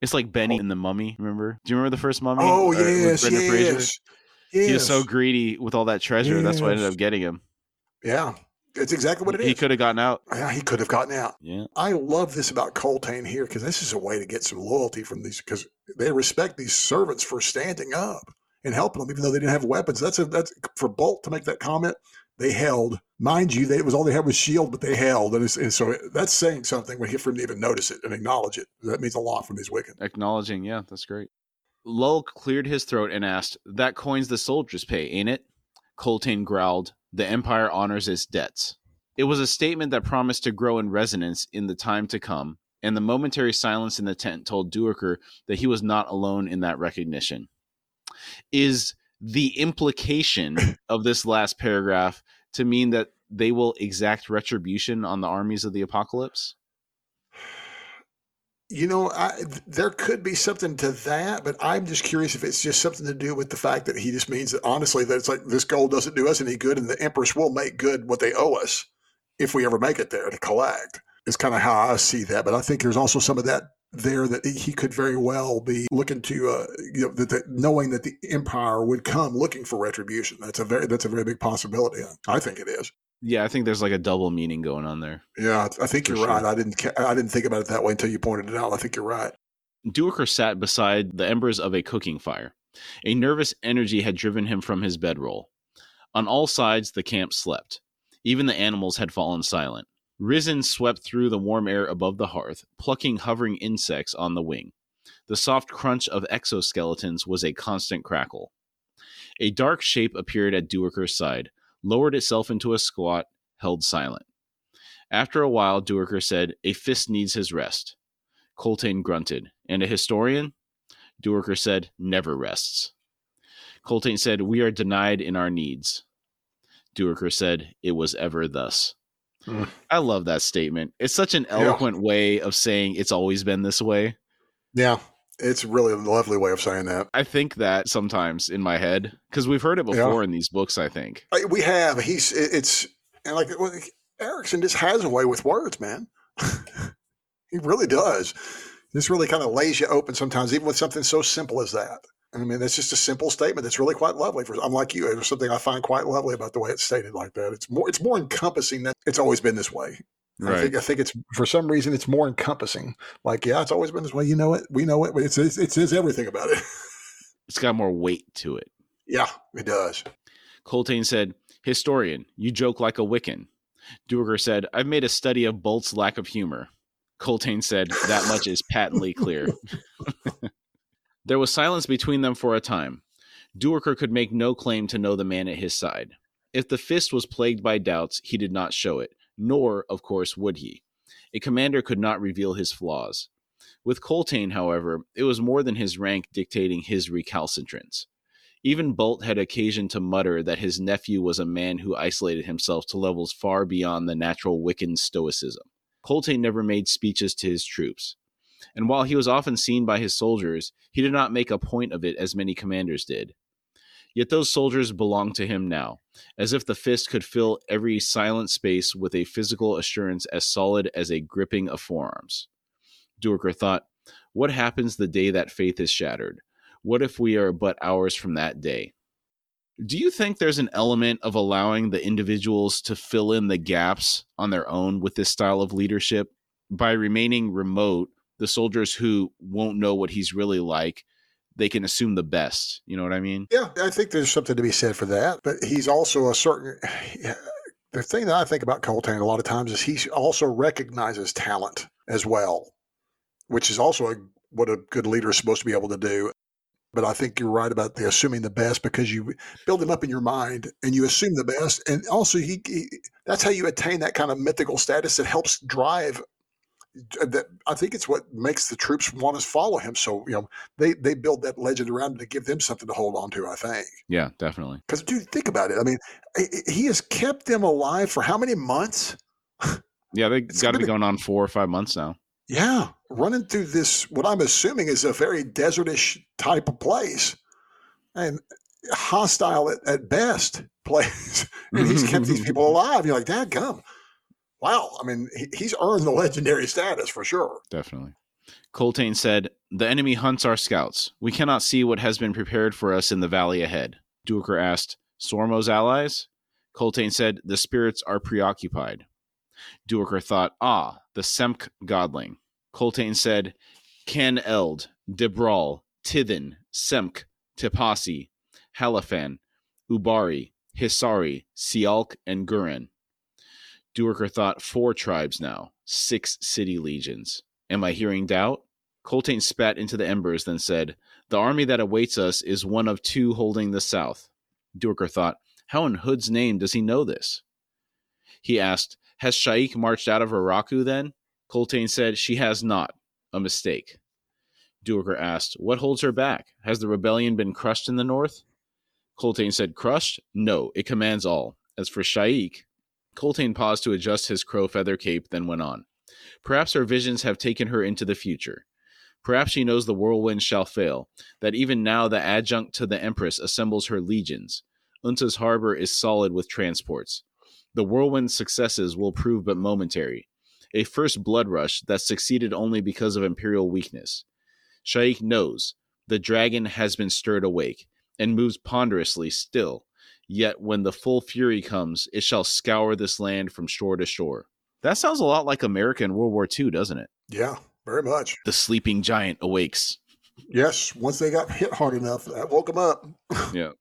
Speaker 2: It's like Benny in The Mummy, remember? Do you remember the first Mummy?
Speaker 1: Oh,
Speaker 2: With
Speaker 1: yes,
Speaker 2: Brendan Fraser?
Speaker 1: yes.
Speaker 2: He was so
Speaker 1: Yes.
Speaker 2: greedy with all that treasure. That's what ended
Speaker 1: Yes.
Speaker 2: up getting him.
Speaker 1: Yeah. It's exactly what it
Speaker 2: He
Speaker 1: is.
Speaker 2: could have gotten out.
Speaker 1: Yeah, he could have gotten out.
Speaker 2: Yeah.
Speaker 1: I love this about Coltane here because this is a way to get some loyalty from these, because they respect these servants for standing up and helping them, even though they didn't have weapons. That's for Bolt to make that comment. They held, mind you, it was all they had was shield, but they held, and so that's saying something when for him to even notice it and acknowledge it. That means a lot from these Wiccan.
Speaker 2: Acknowledging, yeah, that's great. Lull cleared his throat and asked, "That coin's the soldiers pay, ain't it?" Coltane growled, "The Empire honors its debts." It was a statement that promised to grow in resonance in the time to come, and the momentary silence in the tent told Duiker that he was not alone in that recognition. Is the implication of this last paragraph to mean that they will exact retribution on the armies of the apocalypse?
Speaker 1: There could be something to that, but I'm just curious if it's just something to do with the fact that he just means that, honestly, that it's like this gold doesn't do us any good, and the Empress will make good what they owe us if we ever make it there to collect. It's kind of how I see that, but I think there's also some of that there that he could very well be looking to, knowing that the Empire would come looking for retribution. That's a very big possibility. I think it is.
Speaker 2: Yeah, I think there's like a double meaning going on there.
Speaker 1: Yeah, I think you're right. I didn't think about it that way until you pointed it out. I think you're right.
Speaker 2: Duiker sat beside the embers of a cooking fire. A nervous energy had driven him from his bedroll. On all sides, the camp slept. Even the animals had fallen silent. Risen swept through the warm air above the hearth, plucking hovering insects on the wing. The soft crunch of exoskeletons was a constant crackle. A dark shape appeared at Duiker's side, lowered itself into a squat, held silent. After a while, Duiker said, "A fist needs his rest." Coltane grunted. "And a historian?" Duiker said, "Never rests." Coltane said, "We are denied in our needs." Duiker said, "It was ever thus." I love that statement. It's such an eloquent way of saying it's always been this way.
Speaker 1: Yeah, it's really a lovely way of saying that.
Speaker 2: I think that sometimes in my head, because we've heard it before in these books, I think.
Speaker 1: We have. Erikson just has a way with words, man. He really does. This really kind of lays you open sometimes, even with something so simple as that. I mean, it's just a simple statement that's really quite lovely. I'm like you. It's something I find quite lovely about the way it's stated like that. It's more encompassing than it's always been this way. Right. I think it's, for some reason, it's more encompassing. Like, yeah, it's always been this way. You know it. We know it. It says everything about it.
Speaker 2: It's got more weight to it.
Speaker 1: Yeah, it does.
Speaker 2: Coltane said, "Historian, you joke like a Wiccan." Duiker said, "I've made a study of Bolt's lack of humor." Coltane said, "That much is patently clear." There was silence between them for a time. Duiker could make no claim to know the man at his side. If the fist was plagued by doubts, he did not show it, nor, of course, would he. A commander could not reveal his flaws. With Coltane, however, it was more than his rank dictating his recalcitrance. Even Bolt had occasion to mutter that his nephew was a man who isolated himself to levels far beyond the natural Wiccan stoicism. Coltane never made speeches to his troops. And while he was often seen by his soldiers, he did not make a point of it as many commanders did. Yet those soldiers belonged to him now, as if the fist could fill every silent space with a physical assurance as solid as a gripping of forearms. Duiker thought, what happens the day that faith is shattered? What if we are but hours from that day? Do you think there's an element of allowing the individuals to fill in the gaps on their own with this style of leadership by remaining remote? The soldiers who won't know what he's really like, they can assume the best. You know what I mean?
Speaker 1: Yeah, I think there's something to be said for that. But he's also the thing that I think about Coltane a lot of times is he also recognizes talent as well, which is also what a good leader is supposed to be able to do. But I think you're right about the assuming the best, because you build him up in your mind and you assume the best. And also that's how you attain that kind of mythical status that helps drive that. I think it's what makes the troops want to follow him. So, they build that legend around him to give them something to hold on to, I think.
Speaker 2: Yeah, definitely.
Speaker 1: Because, dude, think about it. I mean, he has kept them alive for how many months?
Speaker 2: Yeah, they got to be going on 4 or 5 months now.
Speaker 1: Yeah, running through this, what I'm assuming is a very desertish type of place and hostile at best place. And he's kept these people alive. You're like, dadgum. Wow. I mean, he's earned the legendary status for sure.
Speaker 2: Definitely. Coltane said, the enemy hunts our scouts. We cannot see what has been prepared for us in the valley ahead. Duiker asked, Sormo's allies? Coltane said, the spirits are preoccupied. Duiker thought, the Semk godling. Coltane said, Can Eld, Dibral, Tithen, Semk, Tipasi, Halafan, Ubari, Hisari, Sialk, and Guren. Duiker thought 4 tribes now, 6 city legions. Am I hearing doubt? Coltane spat into the embers, then said, the army that awaits us is one of 2 holding the south. Duiker thought, how in Hood's name does he know this? He asked, has Shaik marched out of Araku then? Coltane said, she has not. A mistake. Duiker asked, what holds her back? Has the rebellion been crushed in the north? Coltane said, crushed? No, it commands all. As for Shaik, Coltane paused to adjust his crow feather cape, then went on. Perhaps her visions have taken her into the future. Perhaps she knows the whirlwind shall fail, that even now the adjunct to the Empress assembles her legions. Unta's harbor is solid with transports. The whirlwind's successes will prove but momentary. A first blood rush that succeeded only because of imperial weakness. Shaik knows the dragon has been stirred awake, and moves ponderously still. Yet when the full fury comes, it shall scour this land from shore to shore. That sounds a lot like America in World War II, doesn't it?
Speaker 1: Yeah, very much.
Speaker 2: The sleeping giant awakes.
Speaker 1: Yes, once they got hit hard enough, that woke them up.
Speaker 2: Yeah.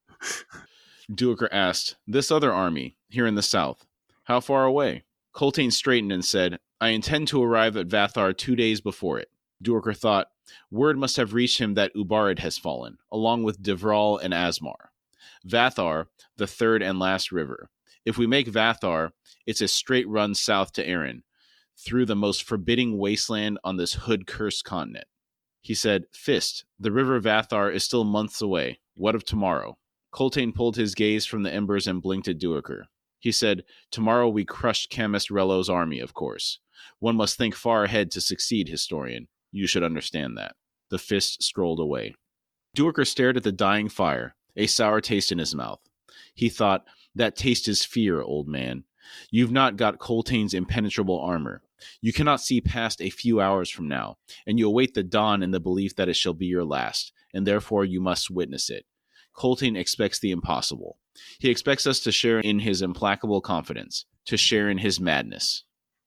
Speaker 2: Duiker asked, this other army, here in the south, how far away? Coltane straightened and said, I intend to arrive at Vathar 2 days before it. Duiker thought, word must have reached him that Ubarid has fallen, along with Devral and Asmar. Vathar, the third and last river. If we make Vathar, it's a straight run south to Erin, through the most forbidding wasteland on this hood-cursed continent. He said, Fist, the river Vathar is still months away. What of tomorrow? Coltane pulled his gaze from the embers and blinked at Duiker. He said, tomorrow we crushed Chemist Rello's army, of course. One must think far ahead to succeed, historian. You should understand that. The Fist strolled away. Duiker stared at the dying fire, a sour taste in his mouth. He thought, that taste is fear, old man. You've not got Coltane's impenetrable armor. You cannot see past a few hours from now, and you await the dawn in the belief that it shall be your last, and therefore you must witness it. Coltane expects the impossible. He expects us to share in his implacable confidence, to share in his madness.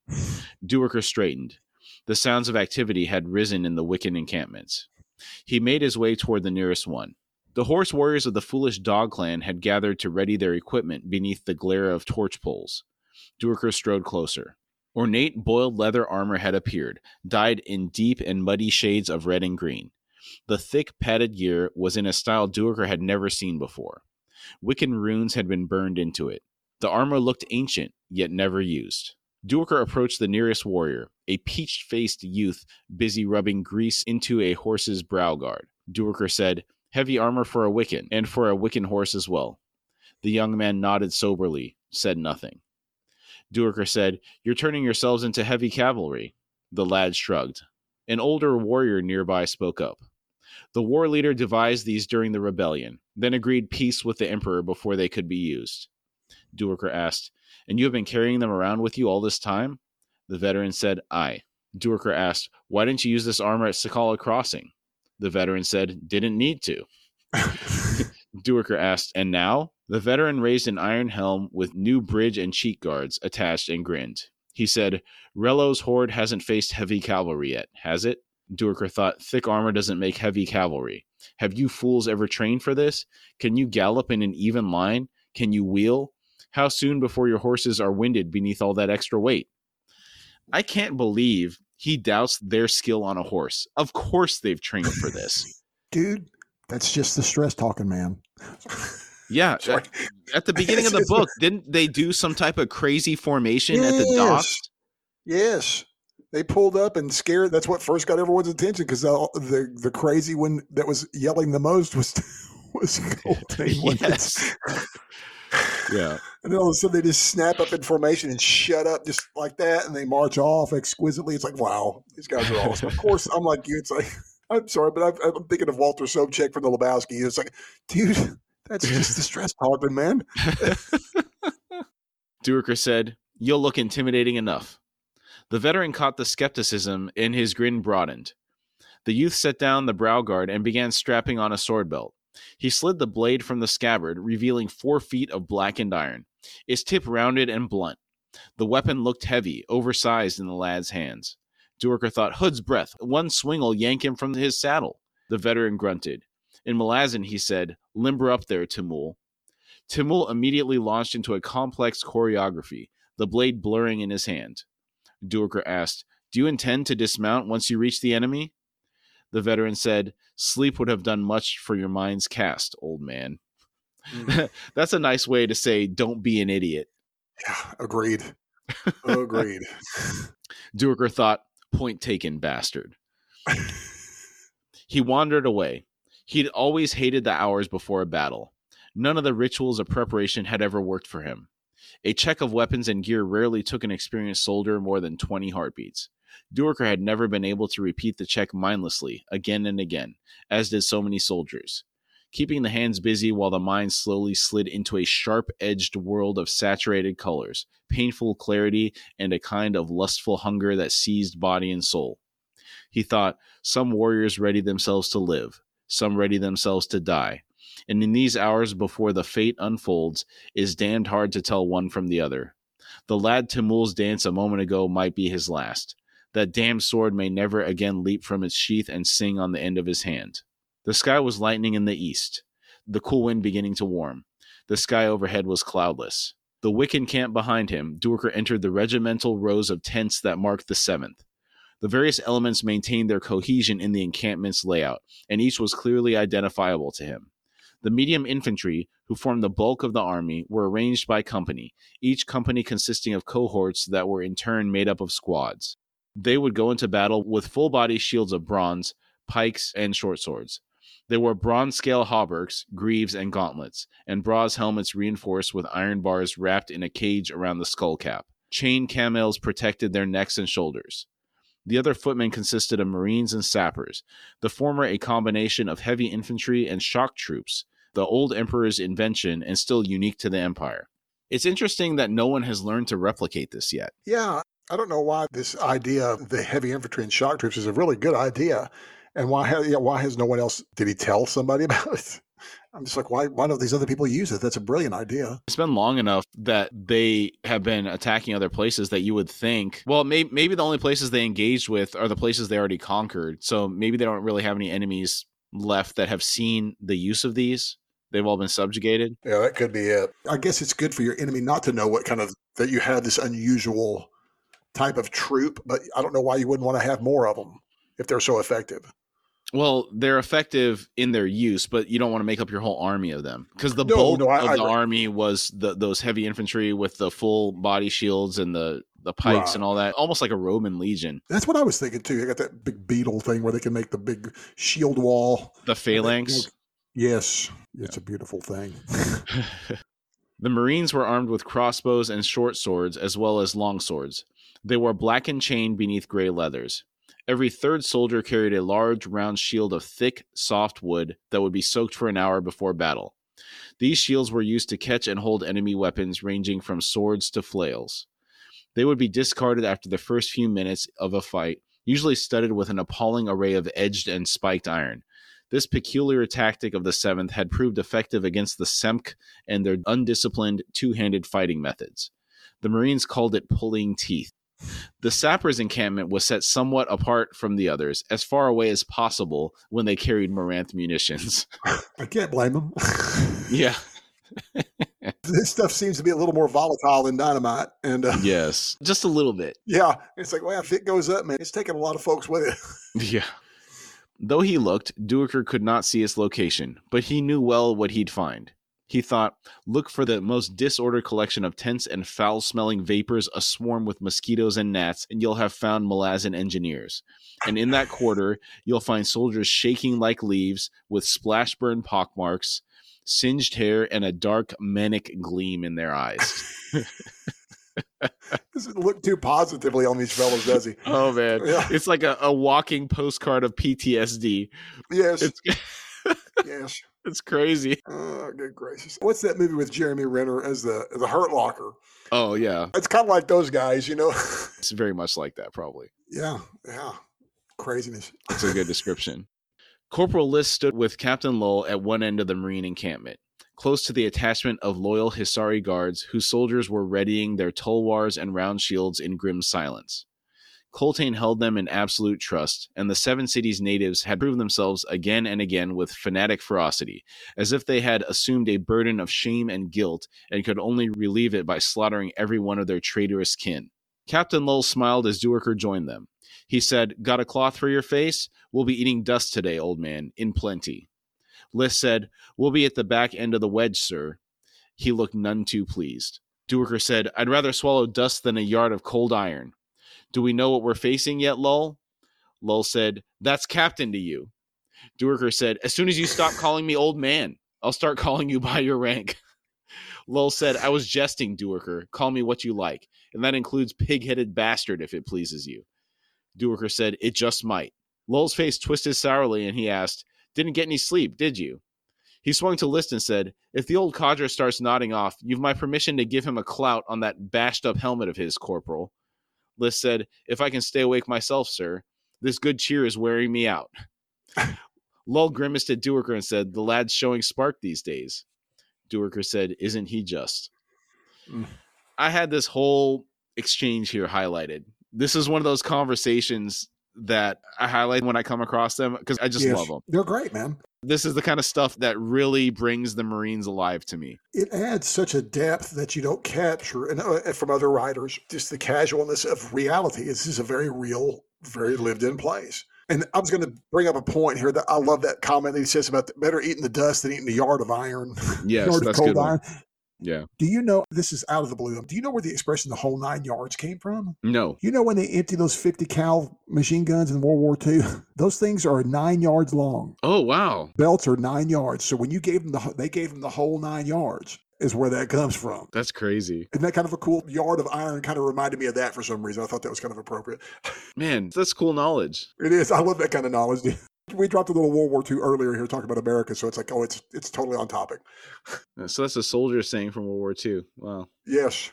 Speaker 2: Duiker straightened. The sounds of activity had risen in the Wiccan encampments. He made his way toward the nearest one. The horse warriors of the foolish dog clan had gathered to ready their equipment beneath the glare of torch poles. Duiker strode closer. Ornate boiled leather armor had appeared, dyed in deep and muddy shades of red and green. The thick, padded gear was in a style Duiker had never seen before. Wiccan runes had been burned into it. The armor looked ancient, yet never used. Duiker approached the nearest warrior, a peach-faced youth busy rubbing grease into a horse's brow guard. Duiker said, heavy armor for a Wiccan, and for a Wiccan horse as well. The young man nodded soberly, said nothing. Duiker said, you're turning yourselves into heavy cavalry. The lad shrugged. An older warrior nearby spoke up. The war leader devised these during the rebellion, then agreed peace with the emperor before they could be used. Duiker asked, and you have been carrying them around with you all this time? The veteran said, aye. Duiker asked, why didn't you use this armor at Sakala Crossing? The veteran said, didn't need to. Duiker asked, and now? The veteran raised an iron helm with new bridge and cheek guards attached and grinned. He said, Rello's horde hasn't faced heavy cavalry yet, has it? Duiker thought, thick armor doesn't make heavy cavalry. Have you fools ever trained for this? Can you gallop in an even line? Can you wheel? How soon before your horses are winded beneath all that extra weight? I can't believe he doubts their skill on a horse. Of course they've trained for this.
Speaker 1: Dude, that's just the stress talking, man.
Speaker 2: Yeah. At the beginning of the book, didn't they do some type of crazy formation at the docks?
Speaker 1: Yes. They pulled up and scared. That's what first got everyone's attention, because the crazy one that was yelling the most was Coltane.
Speaker 2: Yes. Yeah.
Speaker 1: And then all of a sudden they just snap up in formation and shut up just like that, and they march off exquisitely. It's like, wow, these guys are awesome. Of course, I'm like you. It's like, I'm sorry, but I'm thinking of Walter Sobchak from the Lebowski. It's like, dude, that's just the stress talking, man.
Speaker 2: Duiker said, you'll look intimidating enough. The veteran caught the skepticism and his grin broadened. The youth set down the brow guard and began strapping on a sword belt. He slid the blade from the scabbard, revealing 4 feet of blackened iron, its tip rounded and blunt. The weapon looked heavy, oversized in the lad's hands. Duiker thought, Hood's breath. One swing will yank him from his saddle. The veteran grunted. In Malazan, he said, limber up there, Timul. Timul immediately launched into a complex choreography, the blade blurring in his hand. Duiker asked, do you intend to dismount once you reach the enemy? The veteran said, sleep would have done much for your mind's cast, old man. That's a nice way to say, don't be an idiot.
Speaker 1: Yeah, agreed. Agreed.
Speaker 2: Duiker thought, point taken, bastard. He wandered away. He'd always hated the hours before a battle. None of the rituals of preparation had ever worked for him. A check of weapons and gear rarely took an experienced soldier more than 20 heartbeats. Duiker had never been able to repeat the check mindlessly, again and again, as did so many soldiers. Keeping the hands busy while the mind slowly slid into a sharp-edged world of saturated colors, painful clarity, and a kind of lustful hunger that seized body and soul. He thought, some warriors ready themselves to live, some ready themselves to die, and in these hours before the fate unfolds, is damned hard to tell one from the other. The lad Timul's dance a moment ago might be his last. That damned sword may never again leap from its sheath and sing on the end of his hand. The sky was lightening in the east, the cool wind beginning to warm. The sky overhead was cloudless. The Wiccan camp behind him, Duiker entered the regimental rows of tents that marked the 7th. The various elements maintained their cohesion in the encampment's layout, and each was clearly identifiable to him. The medium infantry, who formed the bulk of the army, were arranged by company, each company consisting of cohorts that were in turn made up of squads. They would go into battle with full-body shields of bronze, pikes, and short swords. There were bronze-scale hauberks, greaves, and gauntlets, and bronze helmets reinforced with iron bars wrapped in a cage around the skull cap. Chain camels protected their necks and shoulders. The other footmen consisted of Marines and sappers, the former a combination of heavy infantry and shock troops, the old emperor's invention and still unique to the empire. It's interesting that no one has learned to replicate this yet.
Speaker 1: Yeah, I don't know why this idea of the heavy infantry and shock troops is a really good idea. And why has no one else, did he tell somebody about it? I'm just like, why don't these other people use it? That's a brilliant idea.
Speaker 2: It's been long enough that they have been attacking other places that you would think, well, maybe the only places they engaged with are the places they already conquered. So maybe they don't really have any enemies left that have seen the use of these. They've all been subjugated.
Speaker 1: Yeah, that could be it. I guess it's good for your enemy not to know what kind of, that you have this unusual type of troop, but I don't know why you wouldn't want to have more of them if they're so effective.
Speaker 2: Well, they're effective in their use, but you don't want to make up your whole army of them because the bulk of the army was those heavy infantry with the full body shields and the pikes and all that, almost like a Roman legion. That's
Speaker 1: what I was thinking too. You got that big beetle thing where they can make the big shield wall.
Speaker 2: The phalanx.
Speaker 1: Yes, it's a beautiful thing.
Speaker 2: The Marines were armed with crossbows and short swords as well as long swords. They wore blackened chain beneath gray leathers. Every third soldier carried a large, round shield of thick, soft wood that would be soaked for an hour before battle. These shields were used to catch and hold enemy weapons ranging from swords to flails. They would be discarded after the first few minutes of a fight, usually studded with an appalling array of edged and spiked iron. This peculiar tactic of the 7th had proved effective against the Semk and their undisciplined, two-handed fighting methods. The Marines called it pulling teeth. The sappers' encampment was set somewhat apart from the others, as far away as possible when they carried Moranth munitions.
Speaker 1: I can't blame them.
Speaker 2: Yeah.
Speaker 1: This stuff seems to be a little more volatile than dynamite. And
Speaker 2: yes, just a little bit.
Speaker 1: Yeah. It's like, well, if it goes up, man, it's taking a lot of folks with it.
Speaker 2: Yeah. Though he looked, Duiker could not see its location, but he knew well what he'd find. He thought, look for the most disordered collection of tents and foul-smelling vapors aswarm with mosquitoes and gnats, and you'll have found Malazan engineers. And in that quarter, you'll find soldiers shaking like leaves, with splash-burn pockmarks, singed hair, and a dark, manic gleam in their eyes.
Speaker 1: Doesn't look too positively on these fellas, does he?
Speaker 2: Oh, man. Yeah. It's like a walking postcard of PTSD.
Speaker 1: Yes. Yes.
Speaker 2: It's crazy.
Speaker 1: Oh, good gracious. What's that movie with Jeremy Renner as the Hurt Locker?
Speaker 2: Oh, yeah.
Speaker 1: It's kind of like those guys, you know?
Speaker 2: It's very much like that, probably.
Speaker 1: Yeah, yeah. craziness.
Speaker 2: It's a good description. Corporal List stood with Captain Lull at one end of the Marine encampment, close to the attachment of loyal Hisari guards whose soldiers were readying their tulwars and round shields in grim silence. Coltane held them in absolute trust, and the Seven Cities natives had proved themselves again and again with fanatic ferocity, as if they had assumed a burden of shame and guilt and could only relieve it by slaughtering every one of their traitorous kin. Captain Lull smiled as Duerker joined them. He said, "Got a cloth for your face? We'll be eating dust today, old man, in plenty." List said, "We'll be at the back end of the wedge, sir." He looked none too pleased. Duerker said, "I'd rather swallow dust than a yard of cold iron. Do we know what we're facing yet, Lull?" Lull said, "That's captain to you." Duerker said, "As soon as you stop calling me old man, I'll start calling you by your rank." Lull said, "I was jesting, Duerker. Call me what you like, and that includes pig-headed bastard if it pleases you." Duerker said, "It just might." Lull's face twisted sourly, and he asked, "Didn't get any sleep, did you?" He swung to List and said, "If the old codger starts nodding off, you've my permission to give him a clout on that bashed-up helmet of his, Corporal." List said, "If I can stay awake myself, sir. This good cheer is wearing me out." Lull grimaced at Duerker and said, "The lad's showing spark these days." Duerker said, "Isn't he just?" I had this whole exchange here highlighted. This is one of those conversations that I highlight when I come across them because I just love them.
Speaker 1: They're great, man.
Speaker 2: This is the kind of stuff that really brings the Marines alive to me.
Speaker 1: It adds such a depth that you don't capture and from other writers. Just the casualness of reality. This is a very real, very lived-in place. And I was going to bring up a point here that I love that comment that he says about better eating the dust than eating the yard of iron.
Speaker 2: Yes,
Speaker 1: yard
Speaker 2: that's
Speaker 1: of
Speaker 2: good
Speaker 1: cold iron.
Speaker 2: Yeah.
Speaker 1: Do you know, this is out of the blue, do you know where the expression "the whole 9 yards" came from?
Speaker 2: No.
Speaker 1: You know when they empty those 50 cal machine guns in World War II? Those things are 9 yards long.
Speaker 2: Oh, wow.
Speaker 1: Belts are 9 yards. So when you gave them they gave them the whole 9 yards is where that comes from.
Speaker 2: That's crazy.
Speaker 1: Isn't that kind of a cool yard of iron? Kind of reminded me of that for some reason. I thought that was kind of appropriate.
Speaker 2: Man, that's cool knowledge.
Speaker 1: It is. I love that kind of knowledge. We dropped a little World War II earlier here talking about America, so it's like, oh, it's totally on topic.
Speaker 2: So that's a soldier saying from World War II. Wow.
Speaker 1: Yes.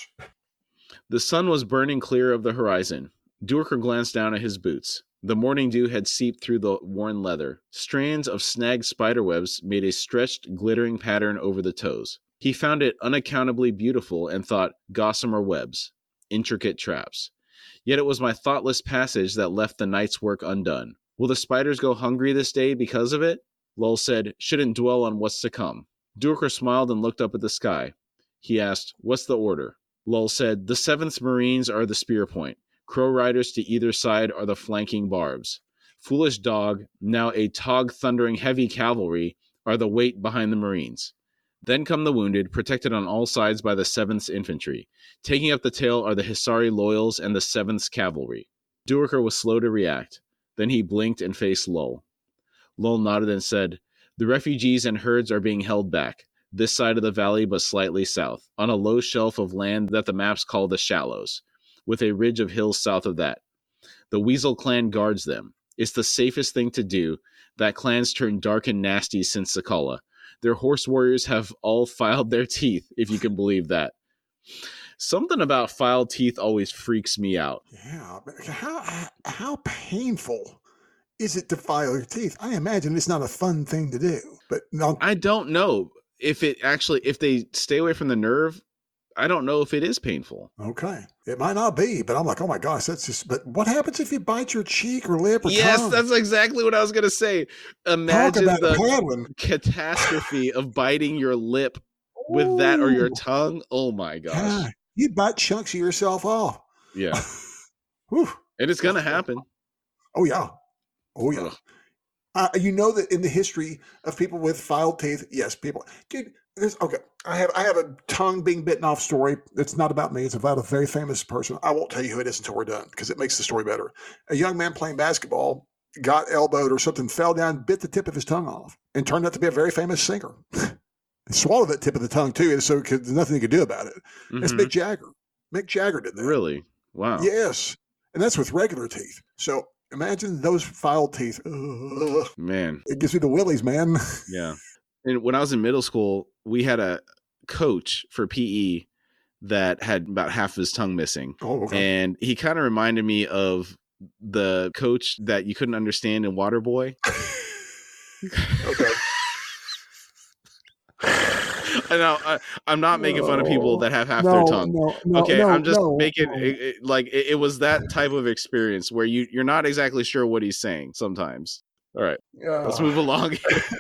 Speaker 2: The sun was burning clear of the horizon. Duerker glanced down at his boots. The morning dew had seeped through the worn leather. Strands of snagged spiderwebs made a stretched, glittering pattern over the toes. He found it unaccountably beautiful and thought, gossamer webs, intricate traps. Yet it was my thoughtless passage that left the night's work undone. Will the spiders go hungry this day because of it? Lull said, "Shouldn't dwell on what's to come." Duerker smiled and looked up at the sky. He asked, "What's the order?" Lull said, "The 7th Marines are the spear point. Crow riders to either side are the flanking barbs. Foolish Dog, now a Tog thundering heavy cavalry, are the weight behind the Marines. Then come the wounded, protected on all sides by the 7th Infantry. Taking up the tail are the Hisari Loyals and the 7th Cavalry." Duerker was slow to react. Then he blinked and faced Lull. Lull nodded and said, "The refugees and herds are being held back, this side of the valley but slightly south, on a low shelf of land that the maps call the Shallows, with a ridge of hills south of that. The Weasel clan guards them. It's the safest thing to do. That clan's turned dark and nasty since Sakala. Their horse warriors have all filed their teeth, if you can believe that." Something about filed teeth always freaks me out.
Speaker 1: Yeah. How painful is it to file your teeth? I imagine it's not a fun thing to do. But no,
Speaker 2: I don't know if they stay away from the nerve. I don't know if it is painful.
Speaker 1: Okay. It might not be, but I'm like, oh my gosh, but what happens if you bite your cheek or lip or
Speaker 2: Yes,
Speaker 1: tongue?
Speaker 2: that's exactly what I was going to say. Imagine the catastrophe of biting your lip with that or your tongue. Oh my gosh.
Speaker 1: Yeah, you bite chunks of yourself off.
Speaker 2: Yeah. And it's going to happen.
Speaker 1: Oh yeah. You know that in the history of people with filed teeth, yes, people. Dude, okay. I have a tongue being bitten off story. It's not about me. It's about a very famous person. I won't tell you who it is until we're done because it makes the story better. A young man playing basketball got elbowed or something, fell down, bit the tip of his tongue off, and turned out to be a very famous singer. Swallowed that tip of the tongue too, so there's nothing he could do about it. Mm-hmm. That's Mick Jagger. Mick Jagger did that.
Speaker 2: Really? Wow.
Speaker 1: Yes, and that's with regular teeth. So imagine those filed teeth. Ugh.
Speaker 2: Man,
Speaker 1: it gives me the willies, man.
Speaker 2: Yeah. And when I was in middle school, we had a coach for PE that had about half of his tongue missing.
Speaker 1: Oh, okay.
Speaker 2: And he kind of reminded me of the coach that you couldn't understand in Waterboy.
Speaker 1: Okay.
Speaker 2: I know I'm not making fun of people that have half their tongue.
Speaker 1: No,
Speaker 2: I'm just making it was that type of experience where you're not exactly sure what he's saying sometimes. All right, let's move along.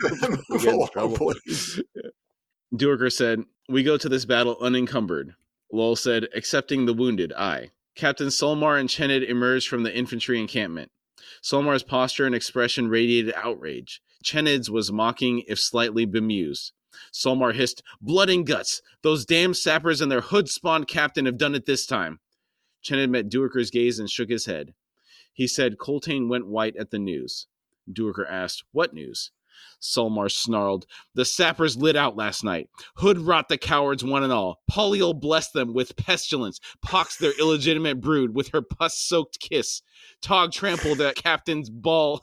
Speaker 2: Duerker said, "We go to this battle unencumbered." Lull said, "Accepting the wounded, aye." Captain Solmar and Chenid emerged from the infantry encampment. Solmar's posture and expression radiated outrage. Chenid's was mocking, if slightly bemused. Solmar hissed, "Blood and guts! Those damn sappers and their hood-spawned captain have done it this time." Chenid met Duerker's gaze and shook his head. He said Coltane went white at the news. Duerker asked, "What news?" Solmar snarled, "The sappers lit out last night. Hood rot the cowards one and all. Polyol blessed them with pestilence, pox their illegitimate brood with her pus-soaked kiss. Tog trampled that captain's ball."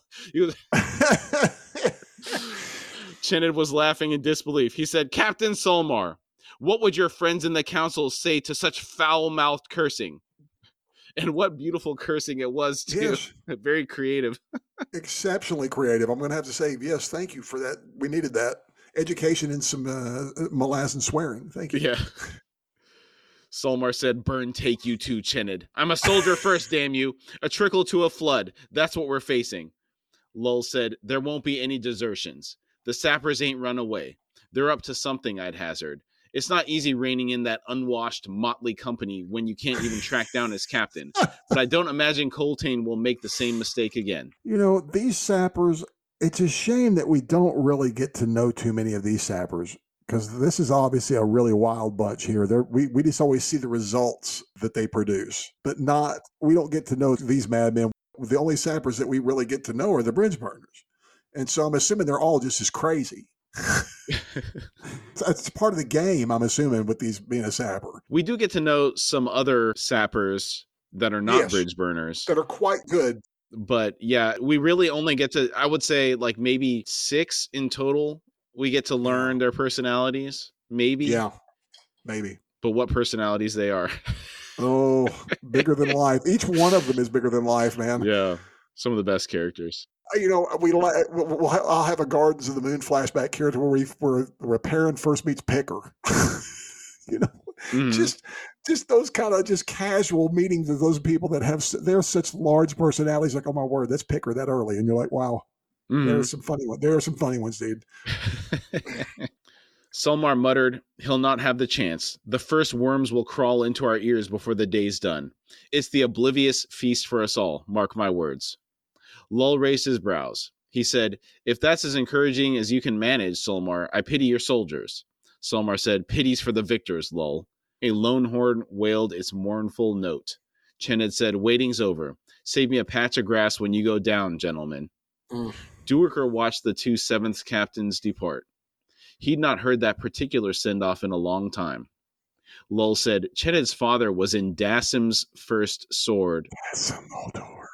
Speaker 2: Chenid was laughing in disbelief. He said, "Captain Solmar, what would your friends in the council say to such foul-mouthed cursing?" And what beautiful cursing it was, too. Yes. Very creative.
Speaker 1: Exceptionally creative. I'm going to have to say, yes, thank you for that. We needed that. Education and some molasses and swearing. Thank you.
Speaker 2: Yeah. Solmar said, "Burn take you too, Chenid. I'm a soldier first, damn you. A trickle to a flood. That's what we're facing." Lull said, "There won't be any desertions. The sappers ain't run away. They're up to something, I'd hazard. It's not easy reining in that unwashed, motley company when you can't even track down his captain. But I don't imagine Coltane will make the same mistake again."
Speaker 1: You know, these sappers, it's a shame that we don't really get to know too many of these sappers, because this is obviously a really wild bunch here. We just always see the results that they produce, but we don't get to know these madmen. The only sappers that we really get to know are the bridge burners. And so I'm assuming they're all just as crazy. It's part of the game, I'm assuming, with these being a sapper.
Speaker 2: We do get to know some other sappers that are not bridge burners.
Speaker 1: That are quite good.
Speaker 2: But yeah, we really only get to, I would say, like maybe 6 in total. We get to learn their personalities, maybe.
Speaker 1: Yeah, maybe.
Speaker 2: But what personalities they are.
Speaker 1: Oh, bigger than life. Each one of them is bigger than life, man.
Speaker 2: Yeah, some of the best characters.
Speaker 1: You know, I'll have a Gardens of the Moon flashback character where Perrin first meets Picker. You know, just those kind of just casual meetings of those people that they're such large personalities. Like, oh my word, that's Picker that early, and you're like, wow, there are some funny ones. There are some funny ones, dude.
Speaker 2: Solmar muttered, "He'll not have the chance. The first worms will crawl into our ears before the day's done. It's the oblivious feast for us all. Mark my words." Lull raised his brows. He said, "If that's as encouraging as you can manage, Solmar, I pity your soldiers." Solmar said, "Pity's for the victors, Lull." A lone horn wailed its mournful note. Chenid said, "Waiting's over. Save me a patch of grass when you go down, gentlemen." Duerker watched the 2 7th captains depart. He'd not heard that particular send-off in a long time. Lull said, "Chenid's father was in Dassim's first sword."
Speaker 1: Dassim Moldor.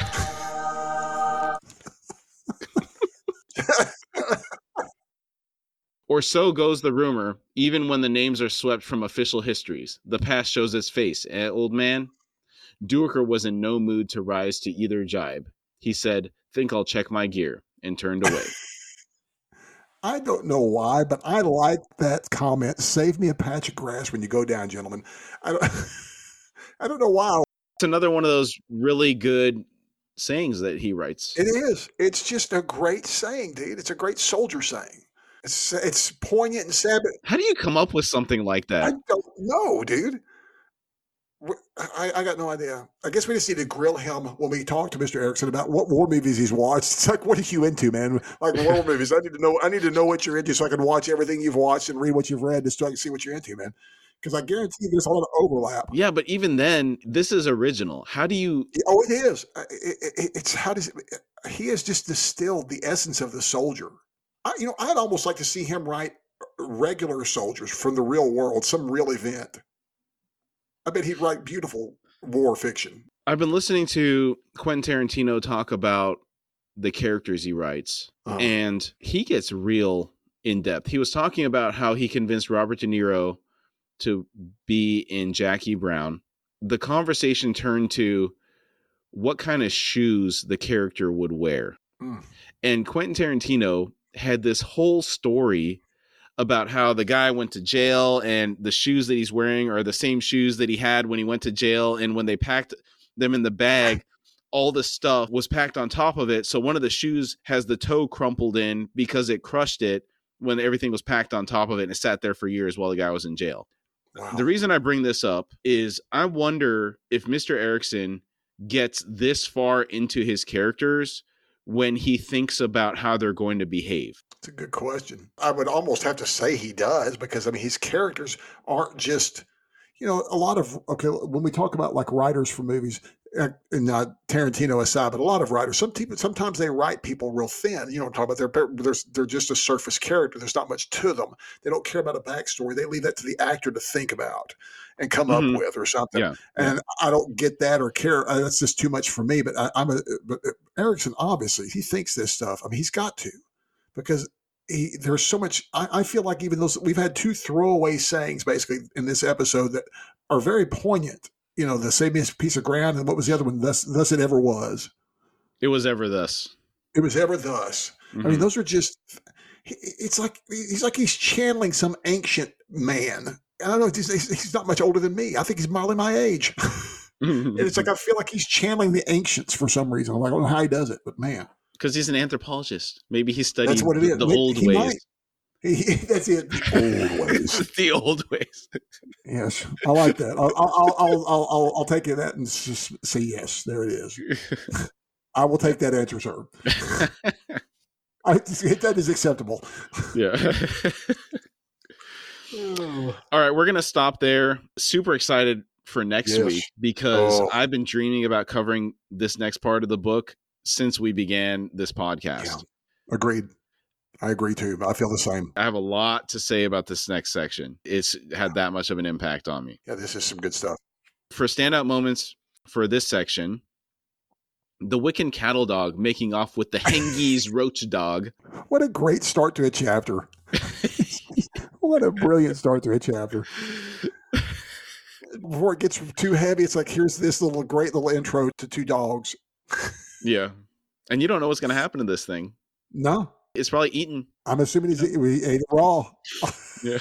Speaker 2: Or so goes the rumor, even when the names are swept from official histories. The past shows its face, old man? Duerker was in no mood to rise to either jibe. He said, "Think I'll check my gear," and turned away.
Speaker 1: I don't know why, but I like that comment. Save me a patch of grass when you go down, gentlemen. I don't know why.
Speaker 2: It's another one of those really good sayings that he writes.
Speaker 1: It is. It's just a great saying, dude. It's a great soldier saying. It's poignant and sad.
Speaker 2: How do you come up with something like that?
Speaker 1: I don't know, dude. I got no idea. I guess we just need to grill him when we talk to Mr. Erickson about what war movies he's watched. It's like, what are you into, man? Like war movies. I need to know what you're into so I can watch everything you've watched and read what you've read just so I can see what you're into, man. Because I guarantee there's a lot of overlap.
Speaker 2: Yeah, but even then, this is original. How do you?
Speaker 1: Oh, it is. It's how does it? He has just distilled the essence of the soldier. I'd almost like to see him write regular soldiers from the real world, some real event. I bet he'd write beautiful war fiction.
Speaker 2: I've been listening to Quentin Tarantino talk about the characters he writes, and he gets real in depth. He was talking about how he convinced Robert De Niro to be in Jackie Brown. The conversation turned to, what kind of shoes the character would wear.
Speaker 1: Mm.
Speaker 2: And Quentin Tarantino had this whole story about how the guy went to jail and the shoes that he's wearing are the same shoes that he had when he went to jail. And when they packed them in the bag, all the stuff was packed on top of it. So one of the shoes has the toe crumpled in because it crushed it when everything was packed on top of it, and it sat there for years while the guy was in jail.
Speaker 1: Wow.
Speaker 2: The reason I bring this up is I wonder if Mr. Erikson gets this far into his characters when he thinks about how they're going to behave.
Speaker 1: It's a good question. I would almost have to say he does, because I mean, his characters aren't just, a lot of, when we talk about like writers for movies, and Tarantino aside, but a lot of writers, sometimes they write people real thin. Talk about they're just a surface character. There's not much to them. They don't care about a backstory. They leave that to the actor to think about and come up with or something. Yeah. And I don't get that or care. That's just too much for me. But but Erikson, obviously, he thinks this stuff. I mean, he's got to, because there's so much. I feel like even those, we've had two throwaway sayings basically in this episode that are very poignant. The same piece of ground, and what was the other one? Thus it ever was.
Speaker 2: It was ever thus.
Speaker 1: It was ever thus. Mm-hmm. I mean, those are just. It's like he's channeling some ancient man. I don't know. He's not much older than me. I think he's probably my age. And it's like I feel like he's channeling the ancients for some reason. I'm like, I don't know how he does it, but man,
Speaker 2: because he's an anthropologist. Maybe he studied
Speaker 1: That's what it is.
Speaker 2: The old ways.
Speaker 1: That's it. The old ways.
Speaker 2: The old ways.
Speaker 1: Yes, I like that. I'll take that and just say yes. There it is. I will take that answer, sir. That is acceptable.
Speaker 2: Yeah. All right, we're gonna stop there. Super excited for next week because I've been dreaming about covering this next part of the book since we began this podcast.
Speaker 1: Yeah. Agreed. I agree too. I feel the same.
Speaker 2: I have a lot to say about this next section. It's had that much of an impact on me.
Speaker 1: Yeah, this is some good stuff.
Speaker 2: For standout moments for this section, the Wiccan cattle dog making off with the Hengese roach dog.
Speaker 1: What a great start to a chapter. What a brilliant start to a chapter. Before it gets too heavy, it's like, here's this great little intro to two dogs.
Speaker 2: Yeah. And you don't know what's going to happen to this thing.
Speaker 1: No.
Speaker 2: It's probably eaten.
Speaker 1: I'm assuming he ate it raw.
Speaker 2: Yeah.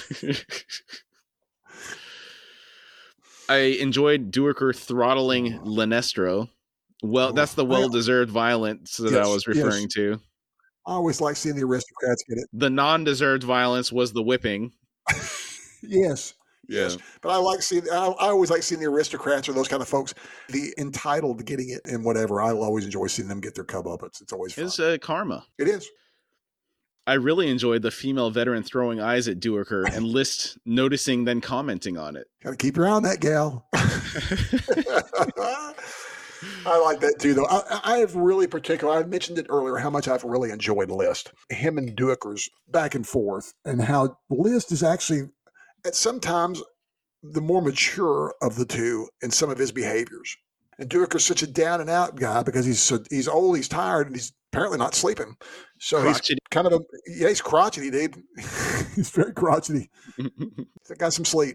Speaker 2: I enjoyed Duiker throttling Lenestro. Well, that's the well-deserved violence that I was referring to.
Speaker 1: I always like seeing the aristocrats get it.
Speaker 2: The non-deserved violence was the whipping.
Speaker 1: Yes.
Speaker 2: Yeah.
Speaker 1: Yes. But I always like seeing the aristocrats or those kind of folks, the entitled getting it and whatever. I always enjoy seeing them get their comeuppance. It's always fun.
Speaker 2: It's karma.
Speaker 1: It is.
Speaker 2: I really enjoyed the female veteran throwing eyes at Duiker and List noticing, then commenting on it.
Speaker 1: Got to keep your eye on that gal. I like that too, though. I have really I mentioned it earlier, how much I've really enjoyed List. Him and Duiker's back and forth, and how List is actually, at sometimes, the more mature of the two in some of his behaviors. And Duiker's such a down and out guy because he's old, he's tired, and he's apparently not sleeping. So crotchety. He's kind of he's crotchety, dude. He's very crotchety. He's got some sleep.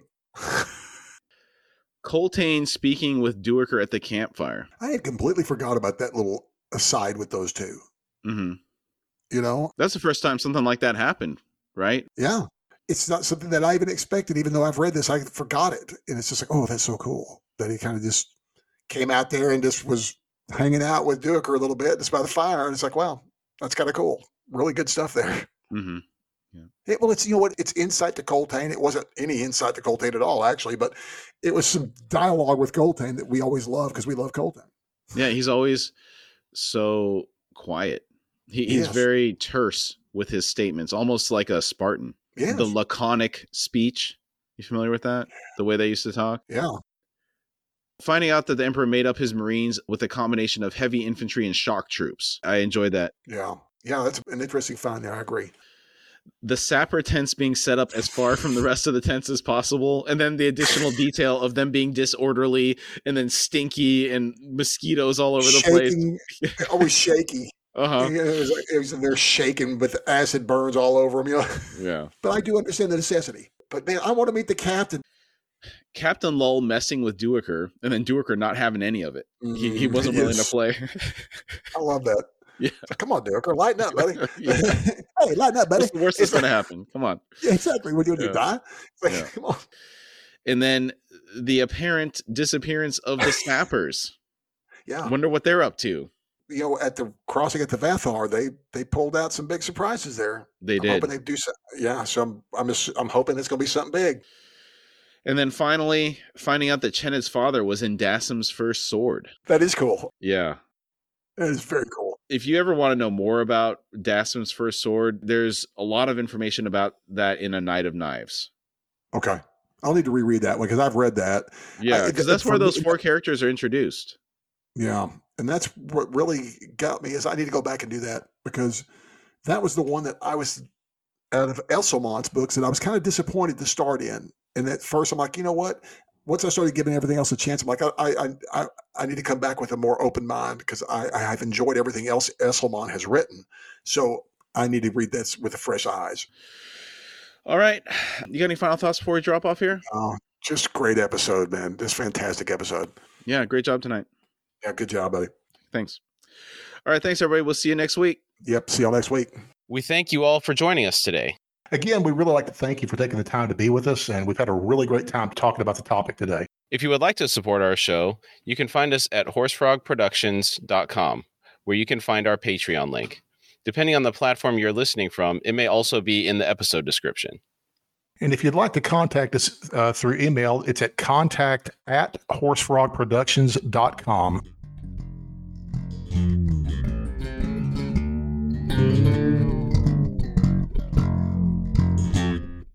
Speaker 2: Coltane speaking with Duiker at the campfire.
Speaker 1: I had completely forgot about that little aside with those two.
Speaker 2: Mm-hmm. That's the first time something like that happened, right?
Speaker 1: Yeah. It's not something that I even expected. Even though I've read this, I forgot it. And it's just like, oh, that's so cool that he kind of just came out there and just was hanging out with Duiker a little bit just by the fire. And it's like, wow, that's kind of cool. Really good stuff there.
Speaker 2: Mm-hmm.
Speaker 1: Yeah. It's, it's insight to Coltane. It wasn't any insight to Coltane at all, actually, but it was some dialogue with Coltane that we always love because we love Coltane.
Speaker 2: Yeah, he's always so quiet. He's very terse with his statements, almost like a Spartan.
Speaker 1: Yes.
Speaker 2: The laconic speech. You familiar with that? The way they used to talk?
Speaker 1: Yeah.
Speaker 2: Finding out that the Emperor made up his Marines with a combination of heavy infantry and shock troops. I enjoyed that.
Speaker 1: Yeah. Yeah, that's an interesting find there. I agree.
Speaker 2: The sapper tents being set up as far from the rest of the tents as possible. And then the additional detail of them being disorderly and then stinky and mosquitoes all over the place.
Speaker 1: Always shaky.
Speaker 2: Uh-huh.
Speaker 1: It was they're shaking with acid burns all over them.
Speaker 2: Yeah.
Speaker 1: But I do understand the necessity. But man, I want to meet the captain.
Speaker 2: Captain Lull messing with Duiker, and then Duiker not having any of it. He wasn't willing to play.
Speaker 1: I love that.
Speaker 2: Yeah.
Speaker 1: Come on, Duiker, lighten up, buddy. Hey, lighten up, buddy.
Speaker 2: What's the worst that's going to happen? Come on.
Speaker 1: Yeah, exactly. What are you going to die? Come on.
Speaker 2: And then the apparent disappearance of the Snappers.
Speaker 1: Yeah.
Speaker 2: I wonder what they're up to.
Speaker 1: At the crossing at the Vathar, they pulled out some big surprises there.
Speaker 2: They did.
Speaker 1: I'm hoping they do so. Yeah, so I'm hoping it's going to be something big.
Speaker 2: And then finally, finding out that Chenned's father was in Dassim's first sword.
Speaker 1: That is cool.
Speaker 2: Yeah.
Speaker 1: That is very cool.
Speaker 2: If you ever want to know more about Dassim's first sword, there's a lot of information about that in A Knight of Knives.
Speaker 1: Okay. I'll need to reread that one because I've read that.
Speaker 2: Yeah, because that's where those 4 characters are introduced.
Speaker 1: Yeah. And that's what really got me is I need to go back and do that because that was the one that I was out of Elselmont's books and I was kind of disappointed to start in. And at first I'm like, you know what? Once I started giving everything else a chance, I'm like, I need to come back with a more open mind because I have enjoyed everything else Elselmont has written. So I need to read this with fresh eyes.
Speaker 2: All right. You got any final thoughts before we drop off here?
Speaker 1: Just great episode, man. Just fantastic episode.
Speaker 2: Yeah, great job tonight.
Speaker 1: Yeah, good job, buddy.
Speaker 2: Thanks. All right, thanks, everybody. We'll see you next week.
Speaker 1: Yep, see y'all next week.
Speaker 3: We thank you all for joining us today.
Speaker 4: Again, we really like to thank you for taking the time to be with us, and we've had a really great time talking about the topic today.
Speaker 3: If you would like to support our show, you can find us at horsefrogproductions.com, where you can find our Patreon link. Depending on the platform you're listening from, it may also be in the episode description.
Speaker 4: And if you'd like to contact us through email, it's at contact@horsefrogproductions.com.